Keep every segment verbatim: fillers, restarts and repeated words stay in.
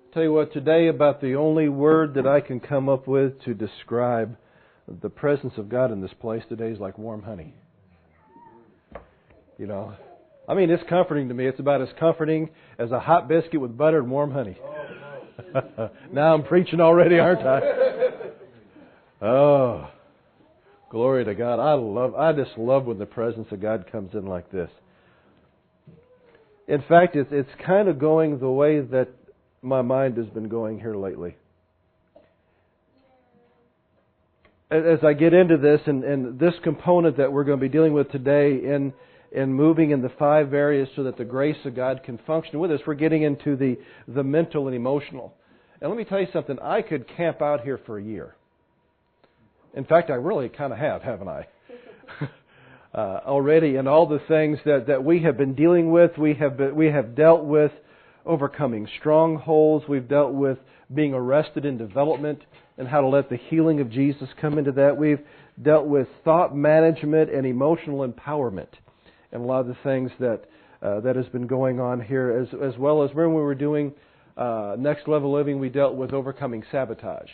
Tell you what, today about the only word that I can come up with to describe the presence of God in this place today is like warm honey. You know, I mean, it's comforting to me. It's about as comforting as a hot biscuit with butter and warm honey. Now I'm preaching already, aren't I? Oh, glory to God. I love, I just love when the presence of God comes in like this. In fact, it's, it's kind of going the way that my mind has been going here lately. As I get into this, and, and this component that we're going to be dealing with today in, in moving in the five areas so that the grace of God can function with us, we're getting into the, the mental and emotional. And let me tell you something, I could camp out here for a year. In fact, I really kind of have, haven't I? uh, already, and all the things that, that we have been dealing with, we have been, we have dealt with overcoming strongholds. We've dealt with being arrested in development and how to let the healing of Jesus come into that. We've dealt with thought management and emotional empowerment and a lot of the things that uh, that has been going on here, as as well as when we were doing uh, Next Level Living, we dealt with overcoming sabotage.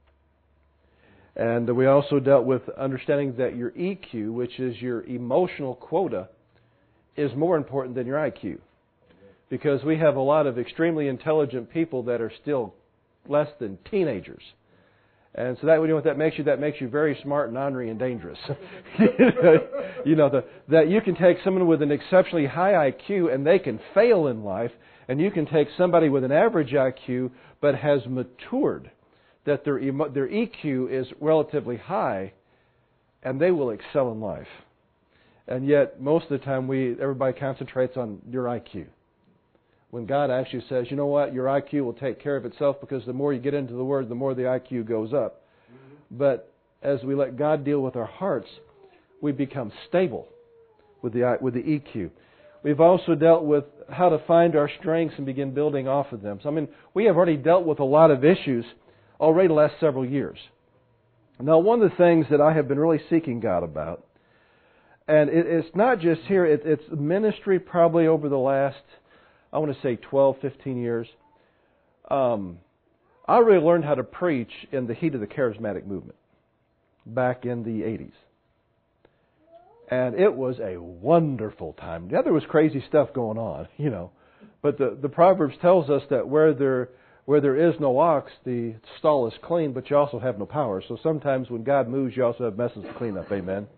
And we also dealt with understanding that your E Q, which is your emotional quota, is more important than your I Q. Because we have a lot of extremely intelligent people that are still less than teenagers. And so that, you know what that makes you? That makes you very smart and ornery and dangerous. You know, the, that you can take someone with an exceptionally high I Q and they can fail in life, and you can take somebody with an average I Q but has matured, that their emo, their E Q is relatively high, and they will excel in life. And yet, most of the time, we everybody concentrates on your I Q. When God actually says, you know what, your I Q will take care of itself, because the more you get into the Word, the more the I Q goes up. Mm-hmm. But as we let God deal with our hearts, we become stable with the with the E Q. We've also dealt with how to find our strengths and begin building off of them. So, I mean, we have already dealt with a lot of issues already the last several years. Now, one of the things that I have been really seeking God about, and it, it's not just here, it, it's ministry probably over the last, I want to say twelve, fifteen years. Um, I really learned how to preach in the heat of the charismatic movement back in the eighties. And it was a wonderful time. Yeah, there was crazy stuff going on, you know. But the, the Proverbs tells us that where there where there is no ox, the stall is clean, but you also have no power. So sometimes when God moves, you also have messes to clean up. Amen.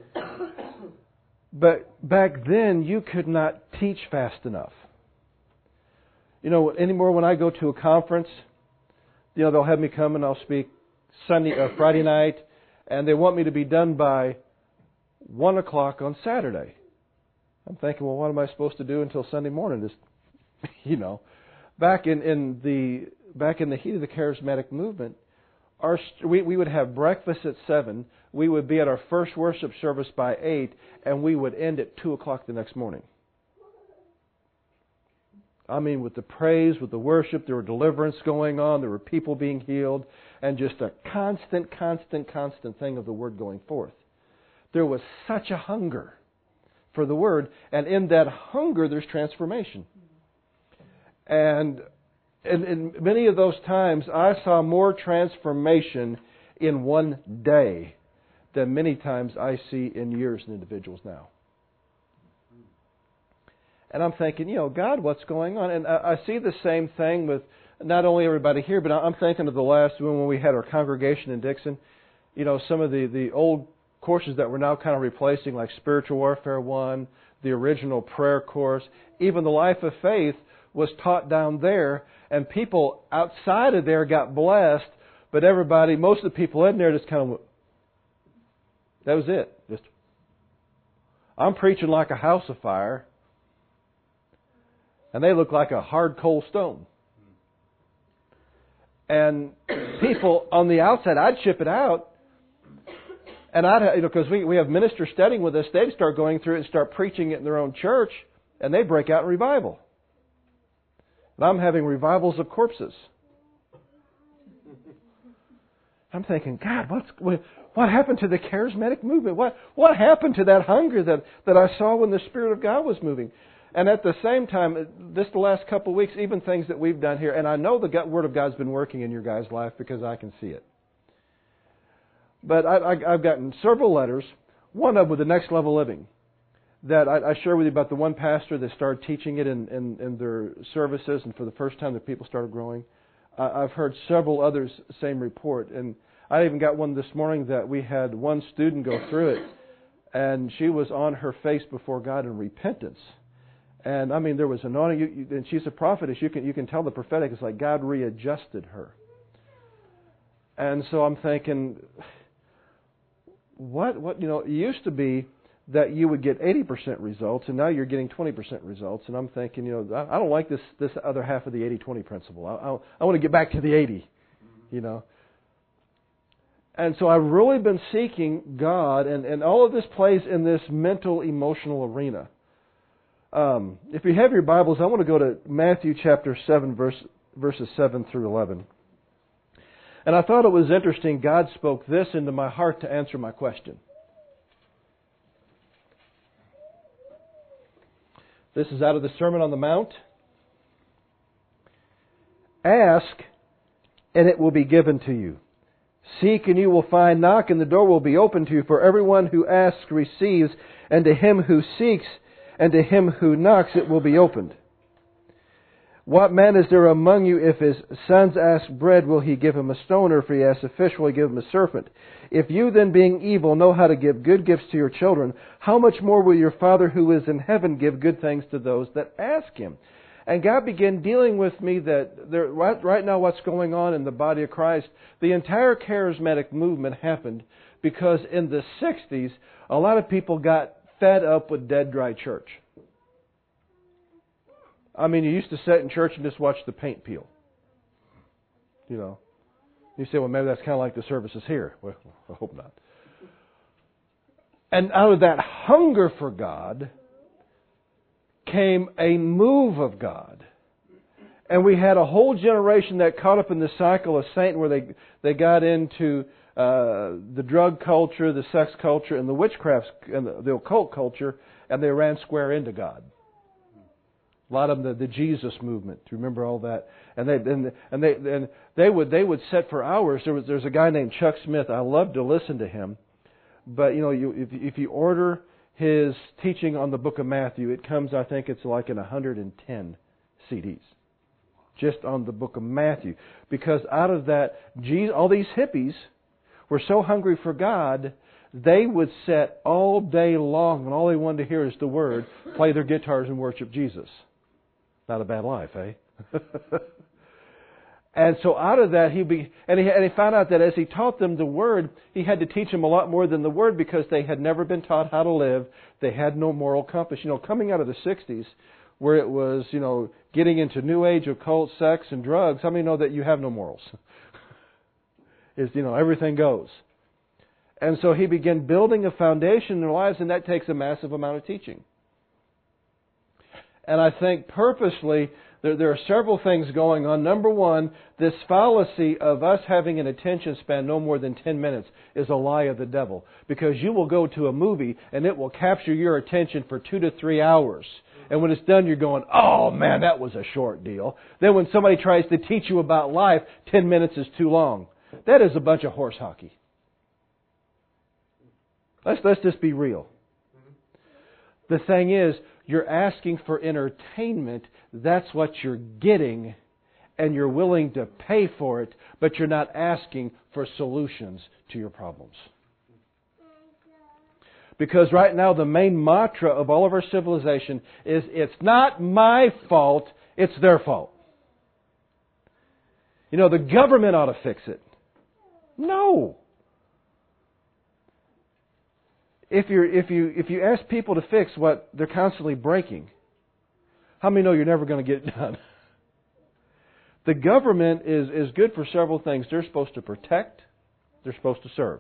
But back then, you could not teach fast enough. You know, anymore when I go to a conference, you know, they'll have me come and I'll speak Sunday or Friday night, and they want me to be done by one o'clock on Saturday. I'm thinking, well, what am I supposed to do until Sunday morning? Just, you know, back in, in the back in the heat of the charismatic movement, our we we would have breakfast at seven. We would be at our first worship service by eight, and we would end at two o'clock the next morning. I mean, with the praise, with the worship, there were deliverance going on, there were people being healed, and just a constant, constant, constant thing of the Word going forth. There was such a hunger for the Word, and in that hunger, there's transformation. And in, in many of those times, I saw more transformation in one day than many times I see in years in individuals now. And I'm thinking, you know, God, what's going on? And I, I see the same thing with not only everybody here, but I'm thinking of the last when, when we had our congregation in Dixon. You know, some of the, the old courses that we're now kind of replacing, like Spiritual Warfare one, the original prayer course, even the Life of Faith was taught down there, and people outside of there got blessed, but everybody, most of the people in there just kind of, that was it. Just, I'm preaching like a house of fire, and they look like a hard cold stone. And people on the outside, I'd ship it out, and I'd, you know, because we, we have ministers studying with us, they'd start going through it and start preaching it in their own church, and they break out in revival. And I'm having revivals of corpses. I'm thinking, God, what's what happened to the charismatic movement? What what happened to that hunger that, that I saw when the Spirit of God was moving? And at the same time, this the last couple of weeks, even things that we've done here, and I know the Word of God's been working in your guys' life because I can see it. But I, I, I've gotten several letters, one of them with the Next Level Living, that I, I share with you about the one pastor that started teaching it in, in, in their services, and for the first time the people started growing. Uh, I've heard several others, same report. And I even got one this morning that we had one student go through it, and she was on her face before God in repentance. And I mean, there was anointing, you, you, and she's a prophetess. You can you can tell the prophetic. It's like God readjusted her. And so I'm thinking, what what you know? It used to be that you would get eighty percent results, and now you're getting twenty percent results. And I'm thinking, you know, I, I don't like this this other half of the eighty twenty principle. I, I I want to get back to the eighty, you know. And so I've really been seeking God, and, and all of this plays in this mental, emotional arena. Um, if you have your Bibles, I want to go to Matthew chapter seven, verse, verses seven through eleven. And I thought it was interesting, God spoke this into my heart to answer my question. This is out of the Sermon on the Mount. Ask, and it will be given to you. Seek, and you will find. Knock, and the door will be opened to you. For everyone who asks receives, and to him who seeks, and to him who knocks it will be opened. What man is there among you, if his sons ask bread, will he give him a stone? Or if he asks a fish, will he give him a serpent? If you then, being evil, know how to give good gifts to your children, how much more will your Father who is in heaven give good things to those that ask Him? And God began dealing with me that there, right, right now what's going on in the body of Christ, the entire charismatic movement happened because in the sixties, a lot of people got fed up with dead, dry church. I mean, you used to sit in church and just watch the paint peel. You know. You say, well, maybe that's kind of like the services here. Well, I hope not. And out of that hunger for God came a move of God. And we had a whole generation that caught up in the cycle of Satan where they, they got into uh, the drug culture, the sex culture, and the witchcraft, and the, the occult culture, and they ran square into God. A lot of them, the, the Jesus movement. Do you remember all that? And they and, and they and they would they would sit for hours. There was there's a guy named Chuck Smith. I love to listen to him, but you know, you if if you order his teaching on the Book of Matthew, it comes, I think it's like in one hundred ten C Ds, just on the Book of Matthew. Because out of that, Jesus, all these hippies were so hungry for God, they would sit all day long, and all they wanted to hear is the Word, play their guitars and worship Jesus. Not a bad life, eh? And so out of that, he be, and he and he found out that as he taught them the Word, he had to teach them a lot more than the Word because they had never been taught how to live. They had no moral compass. You know, coming out of the sixties, where it was, you know, getting into New Age, occult, sex, and drugs, how many know that you have no morals? Is, you know, everything goes. And so he began building a foundation in their lives, and that takes a massive amount of teaching. And I think purposely, there, there are several things going on. Number one, this fallacy of us having an attention span no more than ten minutes is a lie of the devil. Because you will go to a movie and it will capture your attention for two to three hours. And when it's done, you're going, oh man, that was a short deal. Then when somebody tries to teach you about life, ten minutes is too long. That is a bunch of horse hockey. Let's, let's just be real. The thing is, you're asking for entertainment. That's what you're getting. And you're willing to pay for it. But you're not asking for solutions to your problems. Because right now the main mantra of all of our civilization is, it's not my fault, it's their fault. You know, the government ought to fix it. No. If you if you if you ask people to fix what they're constantly breaking, how many know you're never going to get it done? The government is, is good for several things. They're supposed to protect. They're supposed to serve.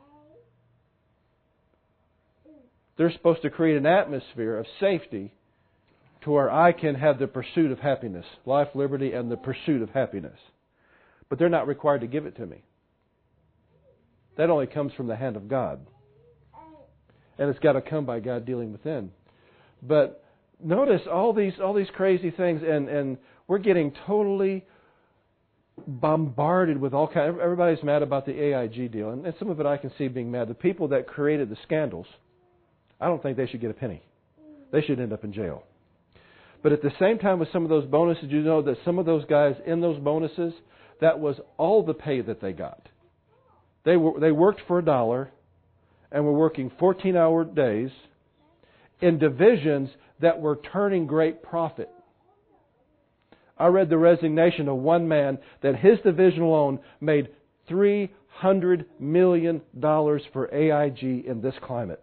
They're supposed to create an atmosphere of safety to where I can have the pursuit of happiness, life, liberty, and the pursuit of happiness. But they're not required to give it to me. That only comes from the hand of God. And it's got to come by God dealing within. But notice all these all these crazy things, and, and we're getting totally bombarded with all kinds. Everybody's mad about the A I G deal, and, and some of it I can see being mad. The people that created the scandals, I don't think they should get a penny. They should end up in jail. But at the same time, with some of those bonuses, you know that some of those guys in those bonuses, that was all the pay that they got. They were they worked for a dollar, and were working fourteen-hour days in divisions that were turning great profit. I read the resignation of one man that his division alone made three hundred million dollars for A I G in this climate.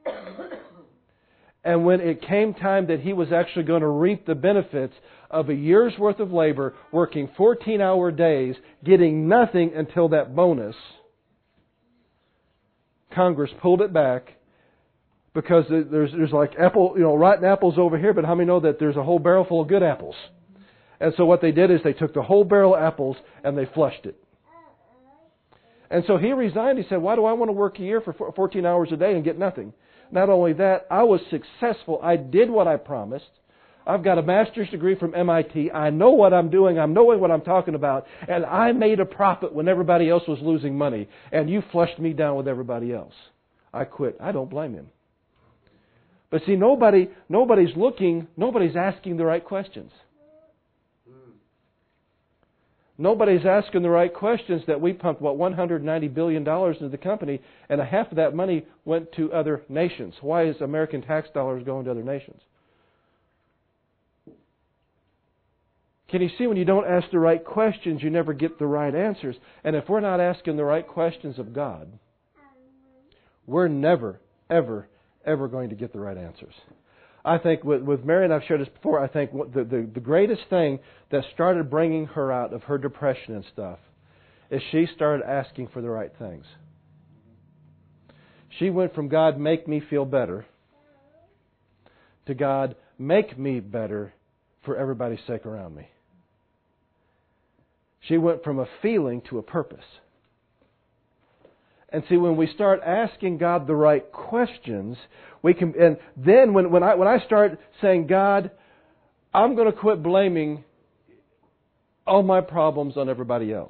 And when it came time that he was actually going to reap the benefits of a year's worth of labor, working fourteen-hour days, getting nothing until that bonus, Congress pulled it back because there's there's like apple, you know, rotten apples over here, but how many know that there's a whole barrel full of good apples? And so what they did is they took the whole barrel of apples and they flushed it. And so he resigned. He said, why do I want to work a year for fourteen hours a day and get nothing? Not only that, I was successful. I did what I promised. I've got a master's degree from M I T. I know what I'm doing. I'm knowing what I'm talking about. And I made a profit when everybody else was losing money. And you flushed me down with everybody else. I quit. I don't blame him. But see, nobody, nobody's looking, nobody's asking the right questions. Nobody's asking the right questions that we pumped, what, one hundred ninety billion dollars into the company, and a half of that money went to other nations. Why is American tax dollars going to other nations? Can you see when you don't ask the right questions, you never get the right answers? And if we're not asking the right questions of God, we're never, ever, ever going to get the right answers. I think with, with Mary, and I've shared this before, I think the, the, the greatest thing that started bringing her out of her depression and stuff is she started asking for the right things. She went from God, make me feel better, to God, make me better for everybody's sake around me. She went from a feeling to a purpose. And see, when we start asking God the right questions, we can. And then when, when I when I start saying, God, I'm going to quit blaming all my problems on everybody else.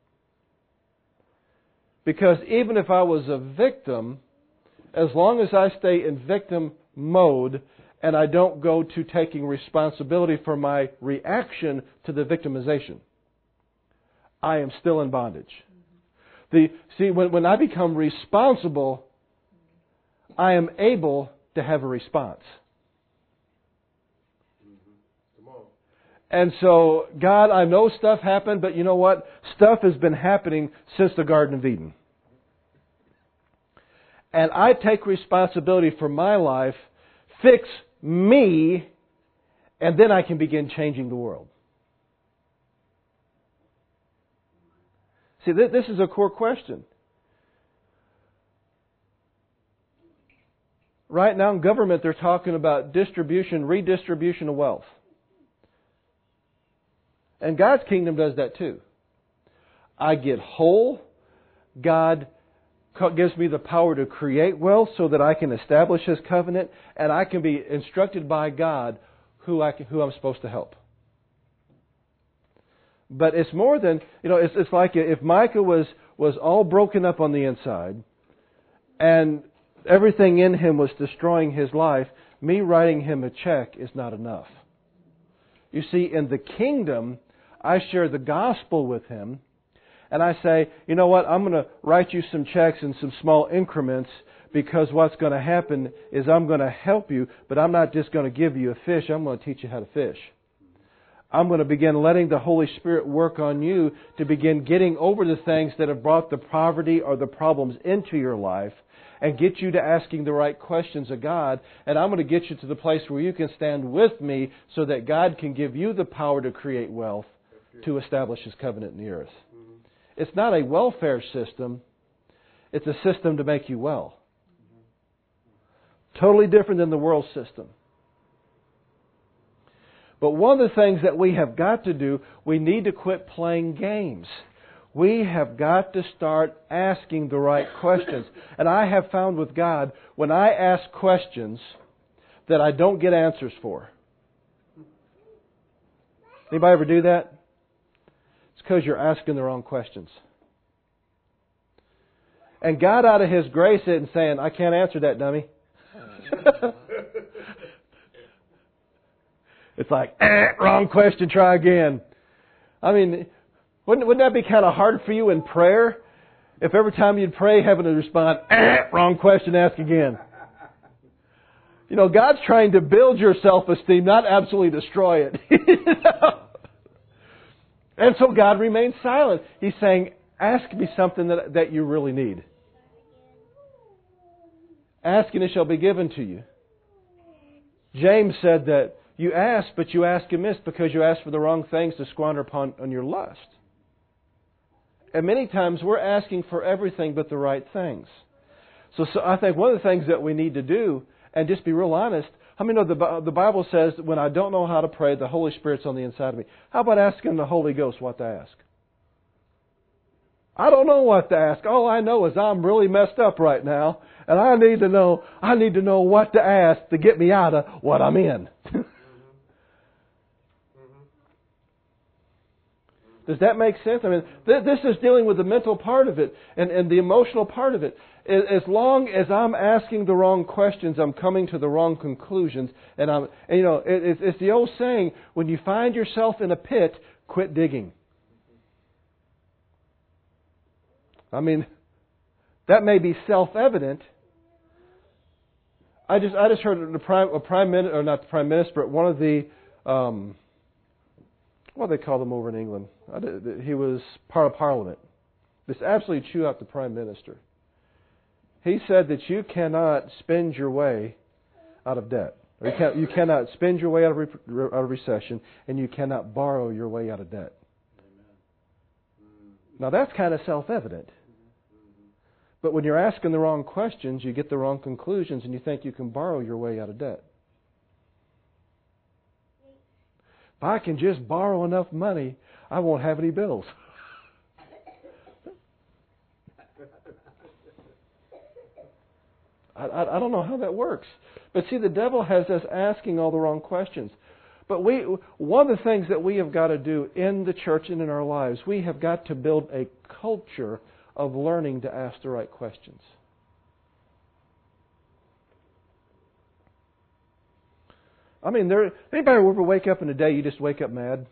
Because even if I was a victim, as long as I stay in victim mode and I don't go to taking responsibility for my reaction to the victimization, I am still in bondage. The, see, when, when I become responsible, I am able to have a response. Mm-hmm. Come on. And so, God, I know stuff happened, but you know what? Stuff has been happening since the Garden of Eden. And I take responsibility for my life, fix me, and then I can begin changing the world. See, this is a core question. Right now in government, they're talking about distribution, redistribution of wealth. And God's kingdom does that too. I get whole. God gives me the power to create wealth so that I can establish His covenant, and I can be instructed by God who, I can, who I'm supposed to help. But it's more than, you know, it's, it's like if Micah was, was all broken up on the inside and everything in him was destroying his life, me writing him a check is not enough. You see, in the kingdom, I share the gospel with him and I say, you know what, I'm going to write you some checks in some small increments because what's going to happen is I'm going to help you, but I'm not just going to give you a fish, I'm going to teach you how to fish. I'm going to begin letting the Holy Spirit work on you to begin getting over the things that have brought the poverty or the problems into your life and get you to asking the right questions of God. And I'm going to get you to the place where you can stand with me so that God can give you the power to create wealth to establish His covenant in the earth. Mm-hmm. It's not a welfare system. It's a system to make you well. Mm-hmm. Totally different than the world system. But one of the things that we have got to do, we need to quit playing games. We have got to start asking the right questions. And I have found with God, when I ask questions that I don't get answers for. Anybody ever do that? It's because you're asking the wrong questions. And God, out of His grace, isn't saying, I can't answer that, dummy. It's like, eh, wrong question, try again. I mean, wouldn't, wouldn't that be kind of hard for you in prayer? If every time you'd pray, heaven would respond, eh, wrong question, ask again. You know, God's trying to build your self-esteem, not absolutely destroy it. You know? And so God remains silent. He's saying, ask me something that, that you really need. Ask and it shall be given to you. James said that you ask, but you ask amiss because you ask for the wrong things to squander upon on your lust. And many times we're asking for everything but the right things. So, so I think one of the things that we need to do, and just be real honest, how many know the, the Bible says that when I don't know how to pray, the Holy Spirit's on the inside of me. How about asking the Holy Ghost what to ask? I don't know what to ask. All I know is I'm really messed up right now, and I need to know. I need to know what to ask to get me out of what I'm in. Does that make sense? I mean, th- this is dealing with the mental part of it and, and the emotional part of it. As long as I'm asking the wrong questions, I'm coming to the wrong conclusions. And I'm, and, you know, it, it's, it's the old saying: when you find yourself in a pit, quit digging. I mean, that may be self-evident. I just I just heard the prime a prime minister, or not the prime minister, but one of the um, what do they call them over in England? He was part of Parliament. Just absolutely chew out the prime minister. He said that you cannot spend your way out of debt. Or you, can't, you cannot spend your way out of, re, out of recession, and you cannot borrow your way out of debt. Now that's kind of self-evident. But when you're asking the wrong questions, you get the wrong conclusions, and you think you can borrow your way out of debt. If I can just borrow enough money, I won't have any bills. I, I, I don't know how that works. But see, the devil has us asking all the wrong questions. But we, one of the things that we have got to do in the church and in our lives, we have got to build a culture of learning to ask the right questions. I mean, there. Anybody ever wake up in a day you just wake up mad?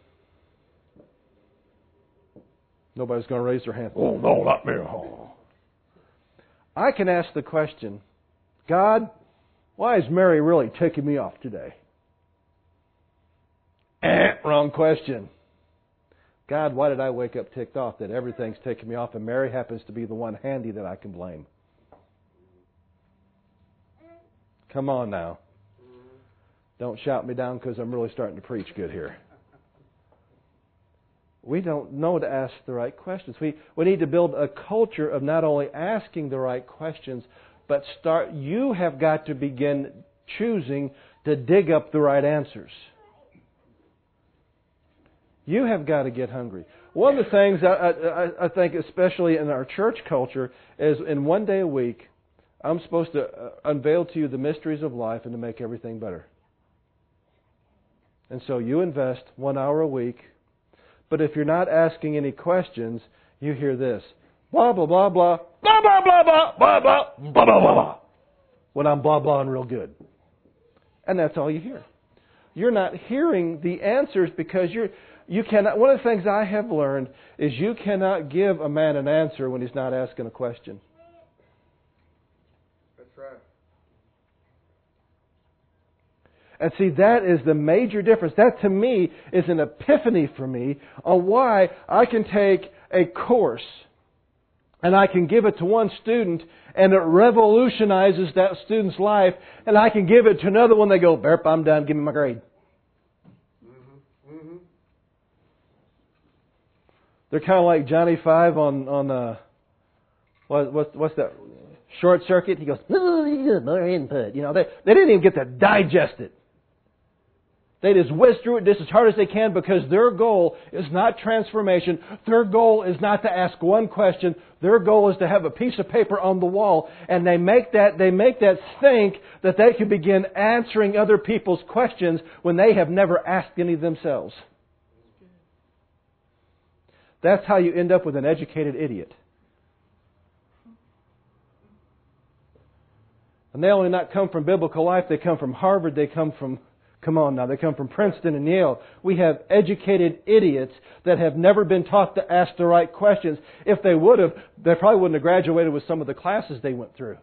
Nobody's going to raise their hand. Oh no, not me. Oh. I can ask the question, God, why is Mary really ticking me off today? Eh, wrong question. God, why did I wake up ticked off that everything's ticking me off and Mary happens to be the one handy that I can blame? Come on now. Don't shout me down because I'm really starting to preach good here. We don't know to ask the right questions. We we need to build a culture of not only asking the right questions, but start. You have got to begin choosing to dig up the right answers. You have got to get hungry. One of the things I, I, I think, especially in our church culture, is in one day a week, I'm supposed to unveil to you the mysteries of life and to make everything better. And so you invest one hour a week. But if you're not asking any questions, you hear this. Blah, blah, blah, blah. Blah, blah, blah, blah, blah, blah, blah, blah, blah, blah. When I'm blah, blahing real good. And that's all you hear. You're not hearing the answers because you're, you cannot, one of the things I have learned is you cannot give a man an answer when he's not asking a question. That's right. And see, that is the major difference. That, to me, is an epiphany for me on why I can take a course and I can give it to one student and it revolutionizes that student's life, and I can give it to another one, they go, Burp, I'm done, give me my grade. Mm-hmm. Mm-hmm. They're kind of like Johnny Five on, on uh, what, what, what's that, Short Circuit. He goes, more input. You know, they, they didn't even get to digest it. They just whiz through it just as hard as they can because their goal is not transformation. Their goal is not to ask one question. Their goal is to have a piece of paper on the wall, and they make that they make that think that they can begin answering other people's questions when they have never asked any themselves. That's how you end up with an educated idiot. And they only not come from biblical life, they come from Harvard, they come from Come on now, they come from Princeton and Yale. We have educated idiots that have never been taught to ask the right questions. If they would have, they probably wouldn't have graduated with some of the classes they went through.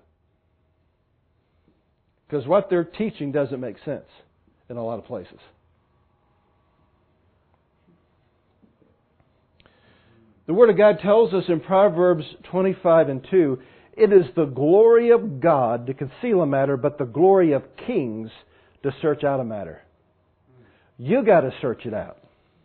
Because what they're teaching doesn't make sense in a lot of places. The Word of God tells us in Proverbs twenty-five and two, it is the glory of God to conceal a matter, but the glory of kings to search out a matter. You got to search it out.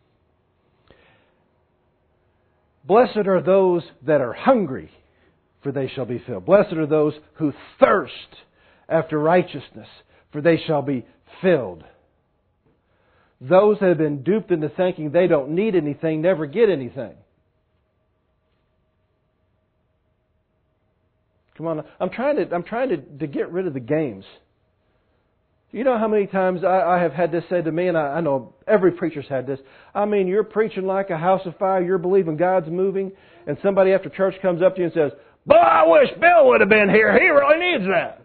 Blessed are those that are hungry, for they shall be filled. Blessed are those who thirst after righteousness, for they shall be filled. Those that have been duped into thinking they don't need anything never get anything. Come on, I'm trying to I'm trying to, to get rid of the games. You know how many times I, I have had this said to me, and I, I know every preacher's had this. I mean, you're preaching like a house of fire, you're believing God's moving, and somebody after church comes up to you and says, "Boy, I wish Bill would have been here. He really needs that."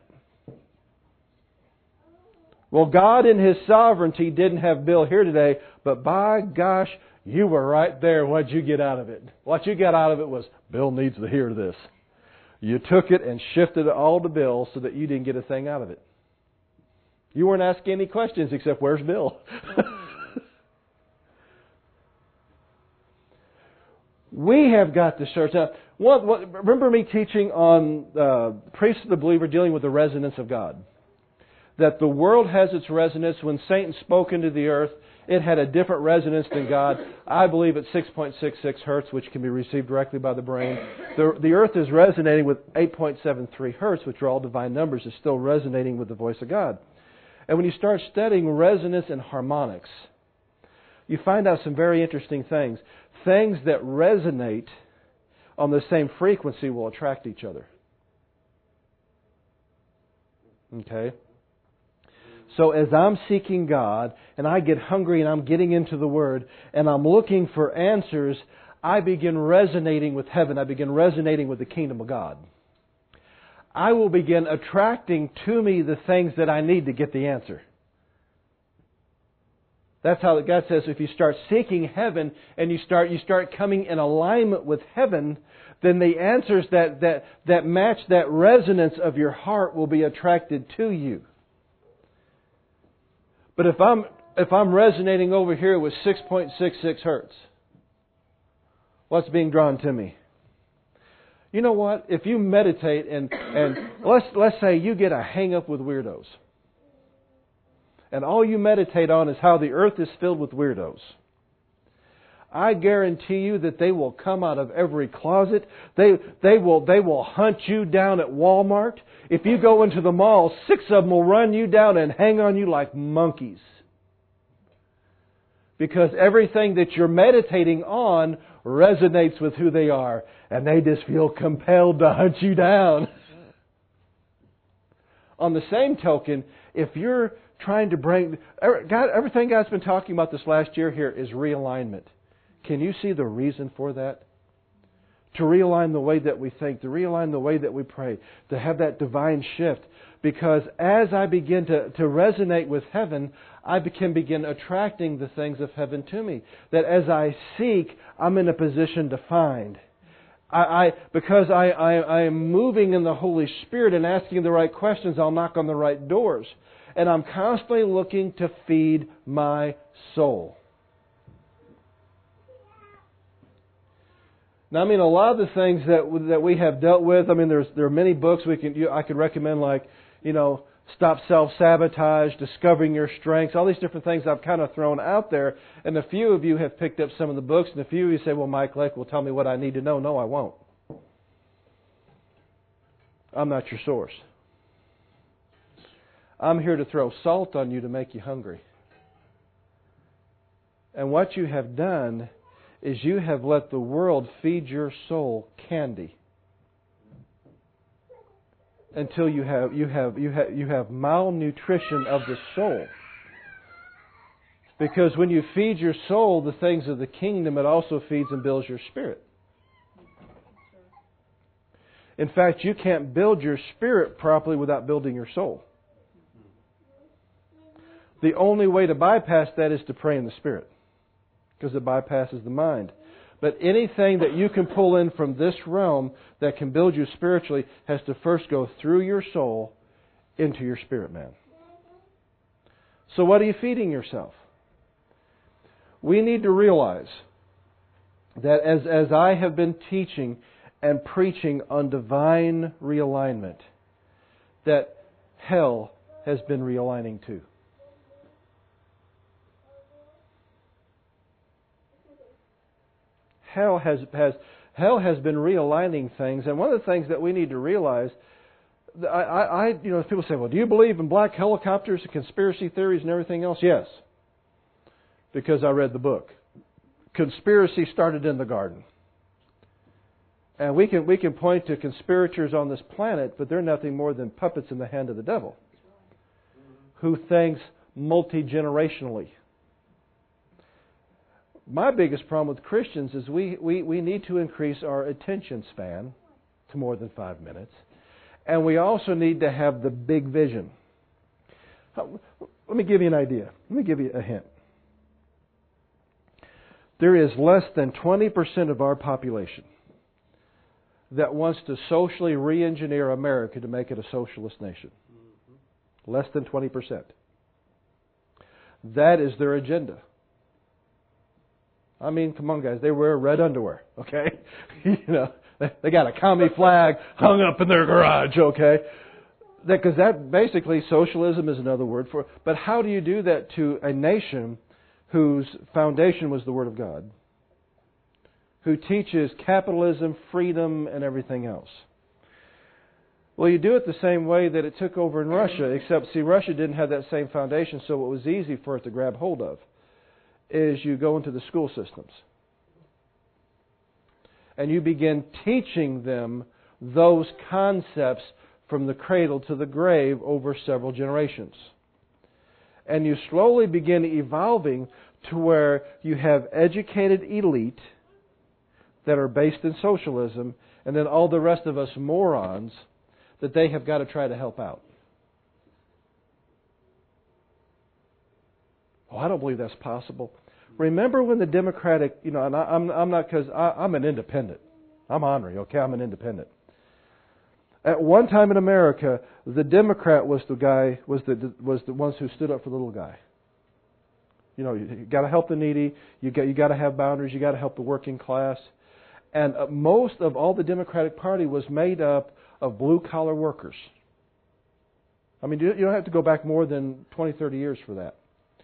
Well, God in His sovereignty didn't have Bill here today, but by gosh, you were right there. What'd you get out of it? What you got out of it was, Bill needs to hear this. You took it and shifted it all to Bill so that you didn't get a thing out of it. You weren't asking any questions except, where's Bill? We have got to search out. What, what, remember me teaching on uh, Priest of the Believer dealing with the resonance of God? That the world has its resonance. When Satan spoke into the earth, it had a different resonance than God. I believe it's six point six six hertz, which can be received directly by the brain. The, the earth is resonating with eight point seven three hertz, which are all divine numbers. It's still resonating with the voice of God. And when you start studying resonance and harmonics, you find out some very interesting things. Things that resonate on the same frequency will attract each other. Okay? So as I'm seeking God, and I get hungry and I'm getting into the Word, and I'm looking for answers, I begin resonating with heaven. I begin resonating with the kingdom of God. I will begin attracting to me the things that I need to get the answer. That's how God says if you start seeking heaven and you start you start coming in alignment with heaven, then the answers that, that, that match that resonance of your heart will be attracted to you. But if I'm if I'm resonating over here with six point six six hertz, what's being drawn to me? You know what? If you meditate and, and let's let's say you get a hang up with weirdos. And all you meditate on is how the earth is filled with weirdos. I guarantee you that they will come out of every closet. They they will they will hunt you down at Walmart. If you go into the mall, six of them will run you down and hang on you like monkeys. Because everything that you're meditating on resonates with who they are. And they just feel compelled to hunt you down. On the same token, if you're trying to bring... God, everything God's been talking about this last year here is realignment. Can you see the reason for that? To realign the way that we think, to realign the way that we pray, to have that divine shift. Because as I begin to, to resonate with heaven, I can begin attracting the things of heaven to me. That as I seek, I'm in a position to find. I, I because I, I, I am moving in the Holy Spirit and asking the right questions, I'll knock on the right doors. And I'm constantly looking to feed my soul. Now, I mean, a lot of the things that that we have dealt with. I mean, there's there are many books we can I could recommend, like you know, Stop Self-Sabotage, Discovering Your Strengths, all these different things I've kind of thrown out there. And a few of you have picked up some of the books, and a few of you say, "Well, Mike Lake will tell me what I need to know." No, I won't. I'm not your source. I'm here to throw salt on you to make you hungry. And what you have done is you have let the world feed your soul candy until you have you have you have you have malnutrition of the soul. Because when you feed your soul the things of the kingdom, it also feeds and builds your spirit. In fact, you can't build your spirit properly without building your soul. The only way to bypass that is to pray in the Spirit, because it bypasses the mind. But anything that you can pull in from this realm that can build you spiritually has to first go through your soul into your spirit man. So what are you feeding yourself? We need to realize that as, as I have been teaching and preaching on divine realignment, that hell has been realigning too. Hell has, has hell has been realigning things, and one of the things that we need to realize, I, I, I you know, people say, "Well, do you believe in black helicopters and conspiracy theories and everything else?" Yes, because I read the book. Conspiracy started in the garden, and we can we can point to conspirators on this planet, but they're nothing more than puppets in the hand of the devil, who thinks multi-generationally. My biggest problem with Christians is we, we, we need to increase our attention span to more than five minutes. And we also need to have the big vision. Let me give you an idea. Let me give you a hint. There is less than twenty percent of our population that wants to socially re-engineer America to make it a socialist nation. Less than twenty percent. That is their agenda. I mean, come on, guys. They wear red underwear, okay? you know, they got a commie flag hung up in their garage, okay? Because that, that basically, socialism is another word for it. But how do you do that to a nation whose foundation was the Word of God, who teaches capitalism, freedom, and everything else? Well, you do it the same way that it took over in Russia, except, see, Russia didn't have that same foundation, so it was easy for it to grab hold of. Is you go into the school systems and you begin teaching them those concepts from the cradle to the grave over several generations. And you slowly begin evolving to where you have educated elite that are based in socialism, and then all the rest of us morons that they have got to try to help out. Oh, I don't believe that's possible. Remember when the Democratic, you know, and I, I'm, I'm not because I'm an independent. I'm ornery, okay? I'm an independent. At one time in America, the Democrat was the guy, was the was the ones who stood up for the little guy. You know, you, you got to help the needy. You got you got to have boundaries. You got to help the working class. And uh, most of all the Democratic Party was made up of blue collar workers. I mean, you, you don't have to go back more than twenty, thirty years for that.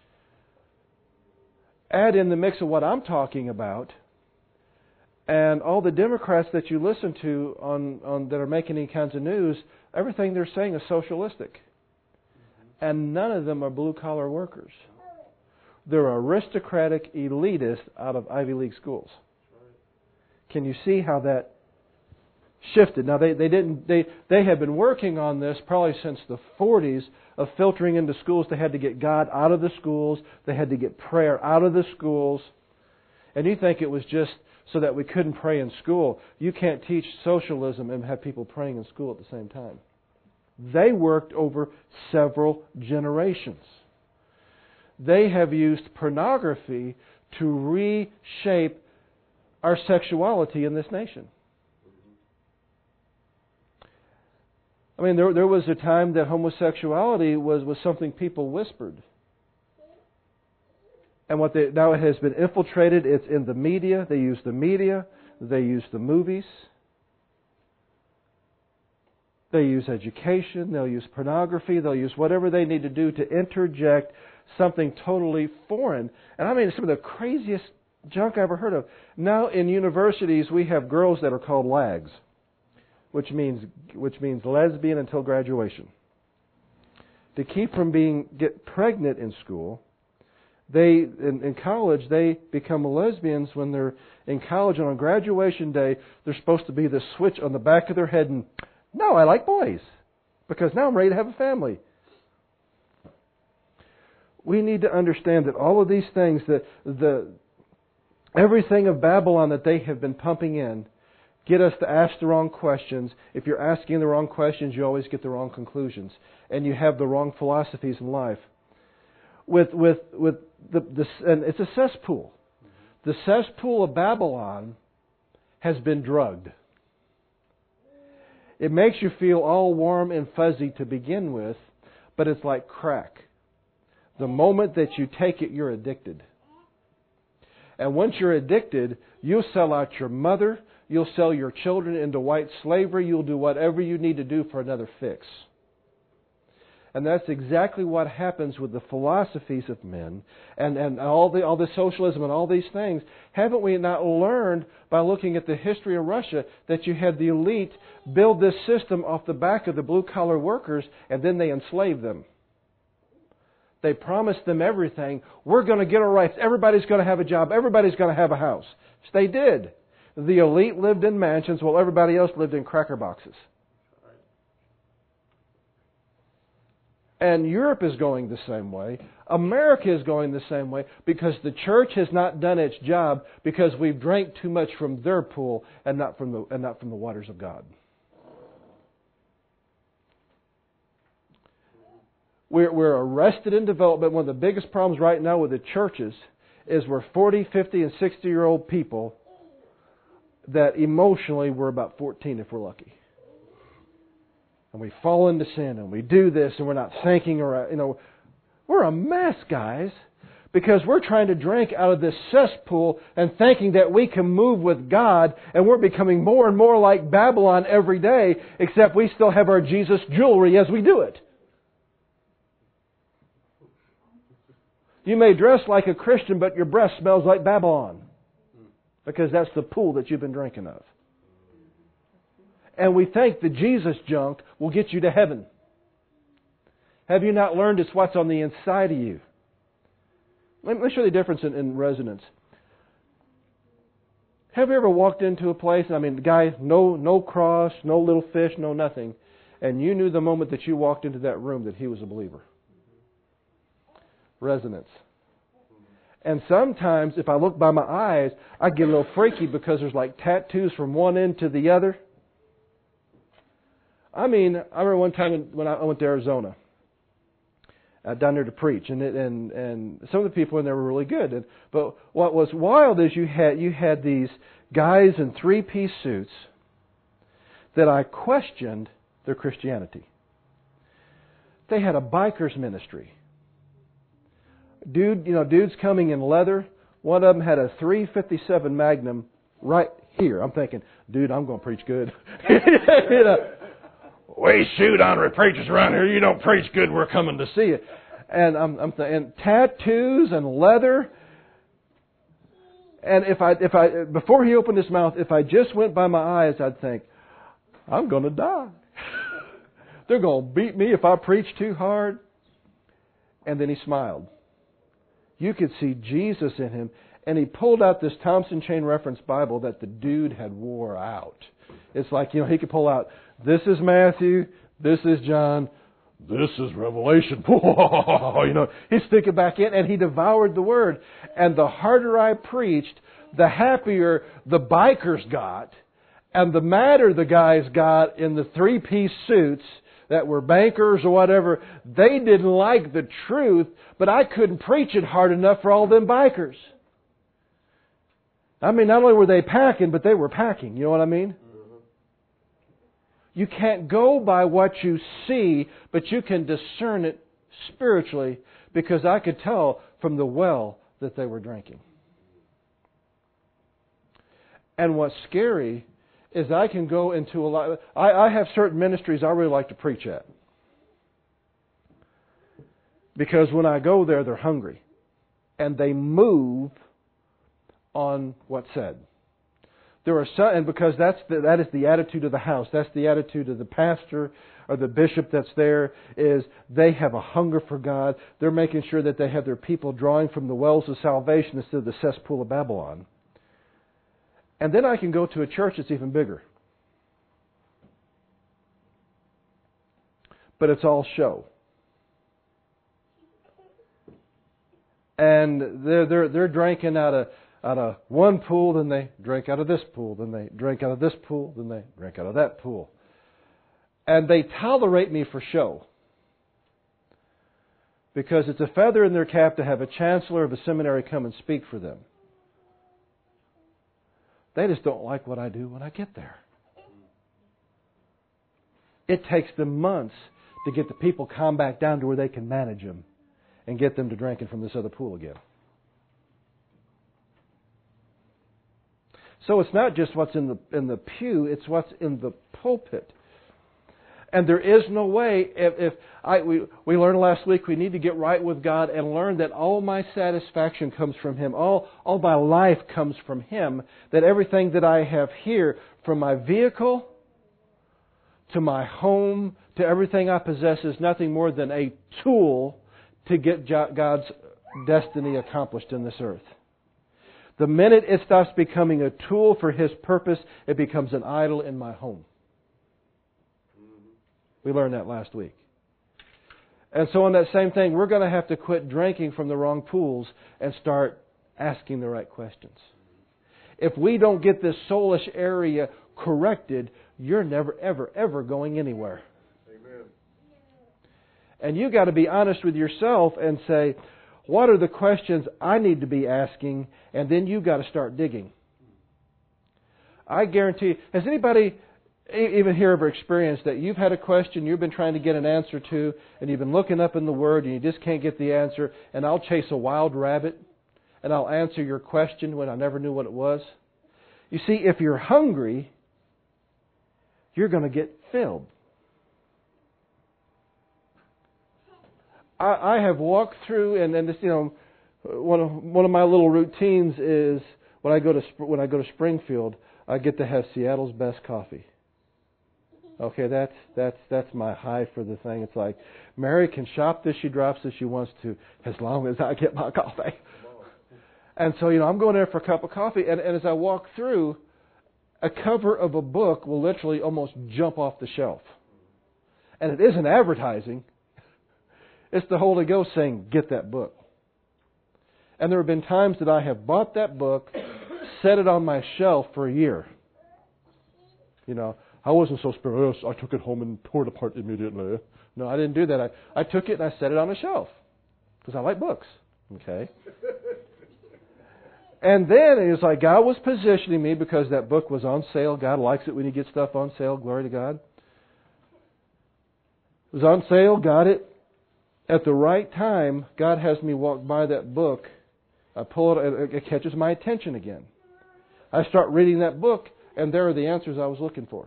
Add in the mix of what I'm talking about, and all the Democrats that you listen to on, on that are making any kinds of news, everything they're saying is socialistic. And none of them are blue-collar workers. They're aristocratic elitists out of Ivy League schools. Can you see how that shifted? Now, they, they didn't. They, they had been working on this probably since the forties, of filtering into schools. They had to get God out of the schools. They had to get prayer out of the schools. And you think it was just so that we couldn't pray in school. You can't teach socialism and have people praying in school at the same time. They worked over several generations. They have used pornography to reshape our sexuality in this nation. I mean, there, there was a time that homosexuality was, was something people whispered. And what they, now it has been infiltrated. It's in the media. They use the media. They use the movies. They use education. They'll use pornography. They'll use whatever they need to do to interject something totally foreign. And I mean, some of the craziest junk I ever heard of. Now in universities, we have girls that are called lags, which means which means lesbian until graduation. To keep from being get pregnant in school, They in, in college they become lesbians when they're in college, and on graduation day there's supposed to be this switch on the back of their head, and no, I like boys because now I'm ready to have a family. We need to understand that all of these things, that the everything of Babylon that they have been pumping in, get us to ask the wrong questions. If you're asking the wrong questions, you always get the wrong conclusions, and you have the wrong philosophies in life. With with with the, the and it's a cesspool. The cesspool of Babylon has been drugged. It makes you feel all warm and fuzzy to begin with, but it's like crack. The moment that you take it, you're addicted. And once you're addicted, you'll sell out your mother, you'll sell your children into white slavery, you'll do whatever you need to do for another fix. And that's exactly what happens with the philosophies of men and, and all the all the socialism and all these things. Haven't we not learned by looking at the history of Russia that you had the elite build this system off the back of the blue-collar workers, and then they enslaved them? They promised them everything. We're going to get our rights. Everybody's going to have a job. Everybody's going to have a house. So they did. The elite lived in mansions while everybody else lived in cracker boxes. And Europe is going the same way. America is going the same way because the church has not done its job because we've drank too much from their pool and not from the and not from the waters of God. We're, we're arrested in development. One of the biggest problems right now with the churches is we're forty, fifty, and sixty-year-old people that emotionally we're about fourteen if we're lucky. And we fall into sin and we do this and we're not thinking, or, you know, we're a mess, guys, because we're trying to drink out of this cesspool and thinking that we can move with God, and we're becoming more and more like Babylon every day, except we still have our Jesus jewelry as we do it. You may dress like a Christian, but your breath smells like Babylon, because that's the pool that you've been drinking of. And we think the Jesus junk will get you to heaven. Have you not learned it's what's on the inside of you? Let me show you the difference in, in resonance. Have you ever walked into a place, I mean, the guy, no, no cross, no little fish, no nothing, and you knew the moment that you walked into that room that he was a believer? Resonance. And sometimes, if I look by my eyes, I get a little freaky because there's like tattoos from one end to the other. I mean, I remember one time when I went to Arizona, uh, down there to preach, and it, and and some of the people in there were really good. And, but what was wild is you had you had these guys in three-piece suits that I questioned their Christianity. They had a biker's ministry. Dude, you know, dudes coming in leather. One of them had a three fifty-seven Magnum right here. I'm thinking, dude, I'm going to preach good. you know. We shoot honorary preachers around here. You don't preach good. We're coming to see you. And I'm, I'm th- and tattoos and leather. And if I, if I, before he opened his mouth, if I just went by my eyes, I'd think, I'm going to die. They're going to beat me if I preach too hard. And then he smiled. You could see Jesus in him. And he pulled out this Thompson Chain Reference Bible that the dude had wore out. It's like, you know, he could pull out, this is Matthew, this is John, this is Revelation. You know, he'd stick it back in, and he devoured the Word. And the harder I preached, the happier the bikers got, and the madder the guys got in the three-piece suits that were bankers or whatever. They didn't like the truth, but I couldn't preach it hard enough for all them bikers. I mean, not only were they packing, but they were packing. You know what I mean? You can't go by what you see, but you can discern it spiritually, because I could tell from the well that they were drinking. And what's scary is I can go into a lot... I, I have certain ministries I really like to preach at. Because when I go there, they're hungry. And they move on what's said. There are some, and because that's the, that is the attitude of the house. That's the attitude of the pastor or the bishop that's there, is they have a hunger for God. They're making sure that they have their people drawing from the wells of salvation instead of the cesspool of Babylon. And then I can go to a church that's even bigger. But it's all show. And they're they're they're drinking out of out of one pool, then they drink out of this pool, then they drink out of this pool, then they drink out of that pool. And they tolerate me for show. Because it's a feather in their cap to have a chancellor of a seminary come and speak for them. They just don't like what I do when I get there. It takes them months to get the people calm back down to where they can manage them and get them to drinking from this other pool again. So it's not just what's in the in the pew, it's what's in the pulpit. And there is no way, if, if I we, we learned last week, we need to get right with God and learn that all my satisfaction comes from Him. All, all my life comes from Him. That everything that I have here, from my vehicle to my home to everything I possess, is nothing more than a tool to get God's destiny accomplished in this earth. The minute it stops becoming a tool for His purpose, it becomes an idol in my home. We learned that last week. And so on that same thing, we're going to have to quit drinking from the wrong pools and start asking the right questions. If we don't get this soulish area corrected, you're never, ever, ever going anywhere. Amen. And you've got to be honest with yourself and say, what are the questions I need to be asking? And then you've got to start digging. I guarantee, has anybody even here ever experienced that you've had a question you've been trying to get an answer to, and you've been looking up in the Word and you just can't get the answer, and I'll chase a wild rabbit and I'll answer your question when I never knew what it was? You see, if you're hungry, you're going to get filled. I, I have walked through, and, and this, you know, one of one of my little routines is when I go to when I go to Springfield, I get to have Seattle's best coffee. Okay, that's that's that's my high for the thing. It's like Mary can shop this, she drops this she wants to, as long as I get my coffee. And so, you know, I'm going there for a cup of coffee, and, and as I walk through, a cover of a book will literally almost jump off the shelf. And it isn't advertising. It's the Holy Ghost saying, get that book. And there have been times that I have bought that book, set it on my shelf for a year. You know, I wasn't so spiritual. I took it home and tore it apart immediately. No, I didn't do that. I, I took it and I set it on a shelf because I like books. Okay. And then it was like God was positioning me because that book was on sale. God likes it when you get stuff on sale. Glory to God. It was on sale. Got it. At the right time, God has me walk by that book. I pull it. It catches my attention again. I start reading that book, and there are the answers I was looking for.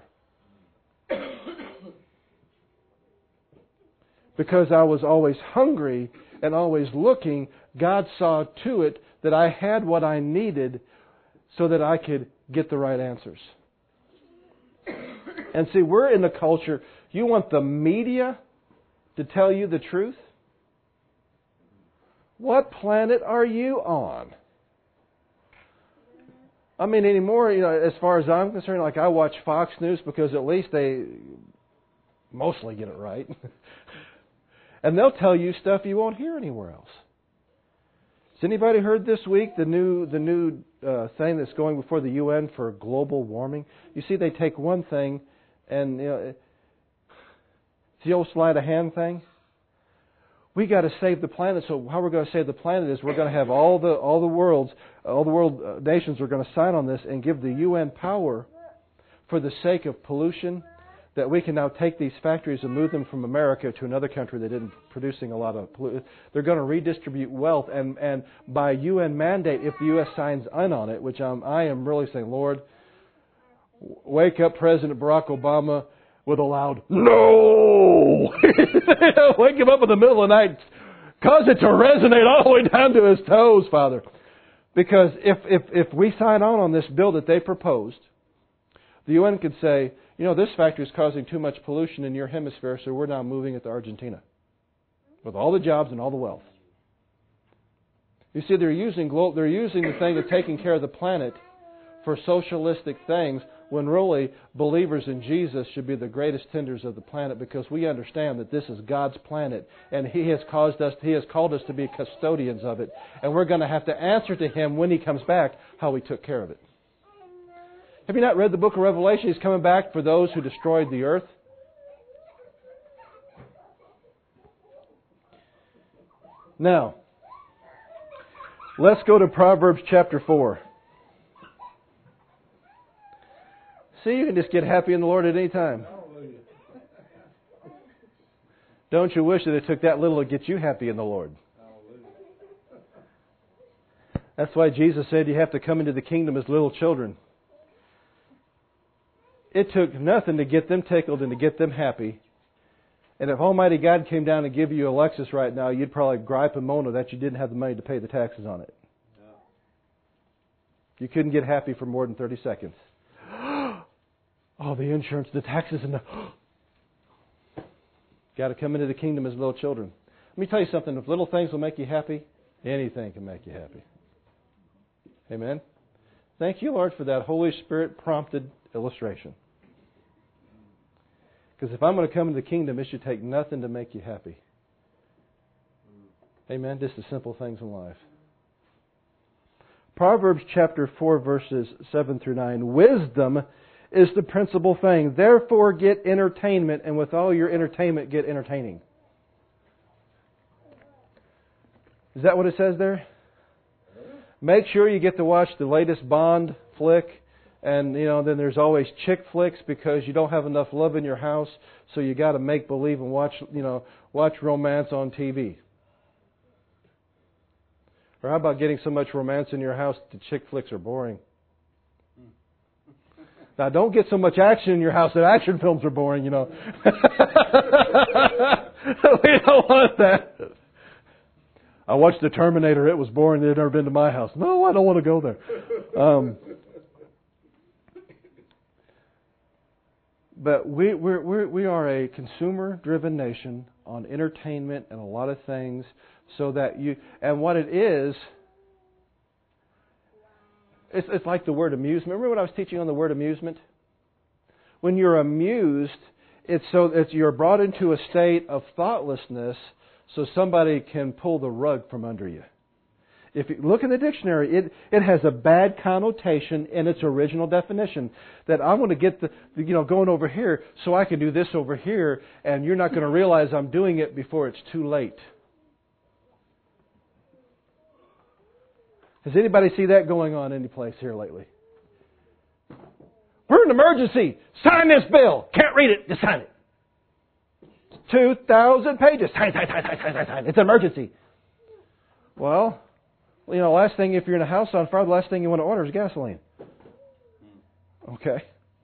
Because I was always hungry and always looking, God saw to it that I had what I needed so that I could get the right answers. And see, we're in the culture, you want the media to tell you the truth? What planet are you on? I mean, anymore, you know, as far as I'm concerned, like I watch Fox News because at least they mostly get it right. And they'll tell you stuff you won't hear anywhere else. Has anybody heard this week the new the new uh, thing that's going before the U N for global warming? You see, they take one thing and, you know, it's the old sleight of hand thing. We got to save the planet. So how we're going to save the planet is we're going to have all the all the worlds, all the world uh, nations are going to sign on this and give the U N power for the sake of pollution, that we can now take these factories and move them from America to another country that isn't producing a lot of pollution. They're going to redistribute wealth, and, and by U N mandate, if the U S signs in on it, which I'm, I am really saying, Lord, wake up President Barack Obama with a loud no! Wake him up in the middle of the night, cause it to resonate all the way down to his toes, Father. Because if, if, if we sign on on this bill that they proposed, the U N could say, you know, this factory is causing too much pollution in your hemisphere, so we're now moving it to Argentina. With all the jobs and all the wealth. You see, they're using glo- they're using the thing of taking care of the planet for socialistic things, when really believers in Jesus should be the greatest tenders of the planet, because we understand that this is God's planet and He has caused us, He has called us to be custodians of it, and we're going to have to answer to Him when He comes back how we took care of it. Have you not read the book of Revelation? He's coming back for those who destroyed the earth. Now, let's go to Proverbs chapter four. See, you can just get happy in the Lord at any time. Don't you wish that it took that little to get you happy in the Lord? That's why Jesus said you have to come into the kingdom as little children. It took nothing to get them tickled and to get them happy. And if Almighty God came down and give you a Lexus right now, you'd probably gripe and moan that you didn't have the money to pay the taxes on it. You couldn't get happy for more than thirty seconds. Oh, the insurance, the taxes, and the... Got to come into the kingdom as little children. Let me tell you something. If little things will make you happy, anything can make you happy. Amen? Thank you, Lord, for that Holy Spirit-prompted illustration. Because if I'm going to come into the kingdom, it should take nothing to make you happy. Amen? Just the simple things in life. Proverbs chapter four, verses seven through nine. Wisdom is the principal thing. Therefore get entertainment, and with all your entertainment get entertaining. Is that what it says there? Make sure you get to watch the latest Bond flick. And, you know, then there's always chick flicks because you don't have enough love in your house, so you got to make believe and watch, you know, watch romance on T V. Or how about getting so much romance in your house that chick flicks are boring? Now, don't get so much action in your house that action films are boring, you know. We don't want that. I watched The Terminator. It was boring. They'd never been to my house. No, I don't want to go there. Um, but we we're, we're, we are a consumer-driven nation on entertainment and a lot of things, so that you and what it is. It's, it's like the word amusement. Remember what I was teaching on the word amusement? When you're amused, it's so it's you're brought into a state of thoughtlessness, so somebody can pull the rug from under you. If you look in the dictionary, it, it has a bad connotation in its original definition. That I want to get the, the you know going over here so I can do this over here, and you're not going to realize I'm doing it before it's too late. Does anybody see that going on any place here lately? We're in an emergency. Sign this bill. Can't read it. Just sign it. two thousand pages. Sign, sign, sign, sign, sign, sign. It's an emergency. Well, you know, last thing, if you're in a house on fire, the last thing you want to order is gasoline. Okay.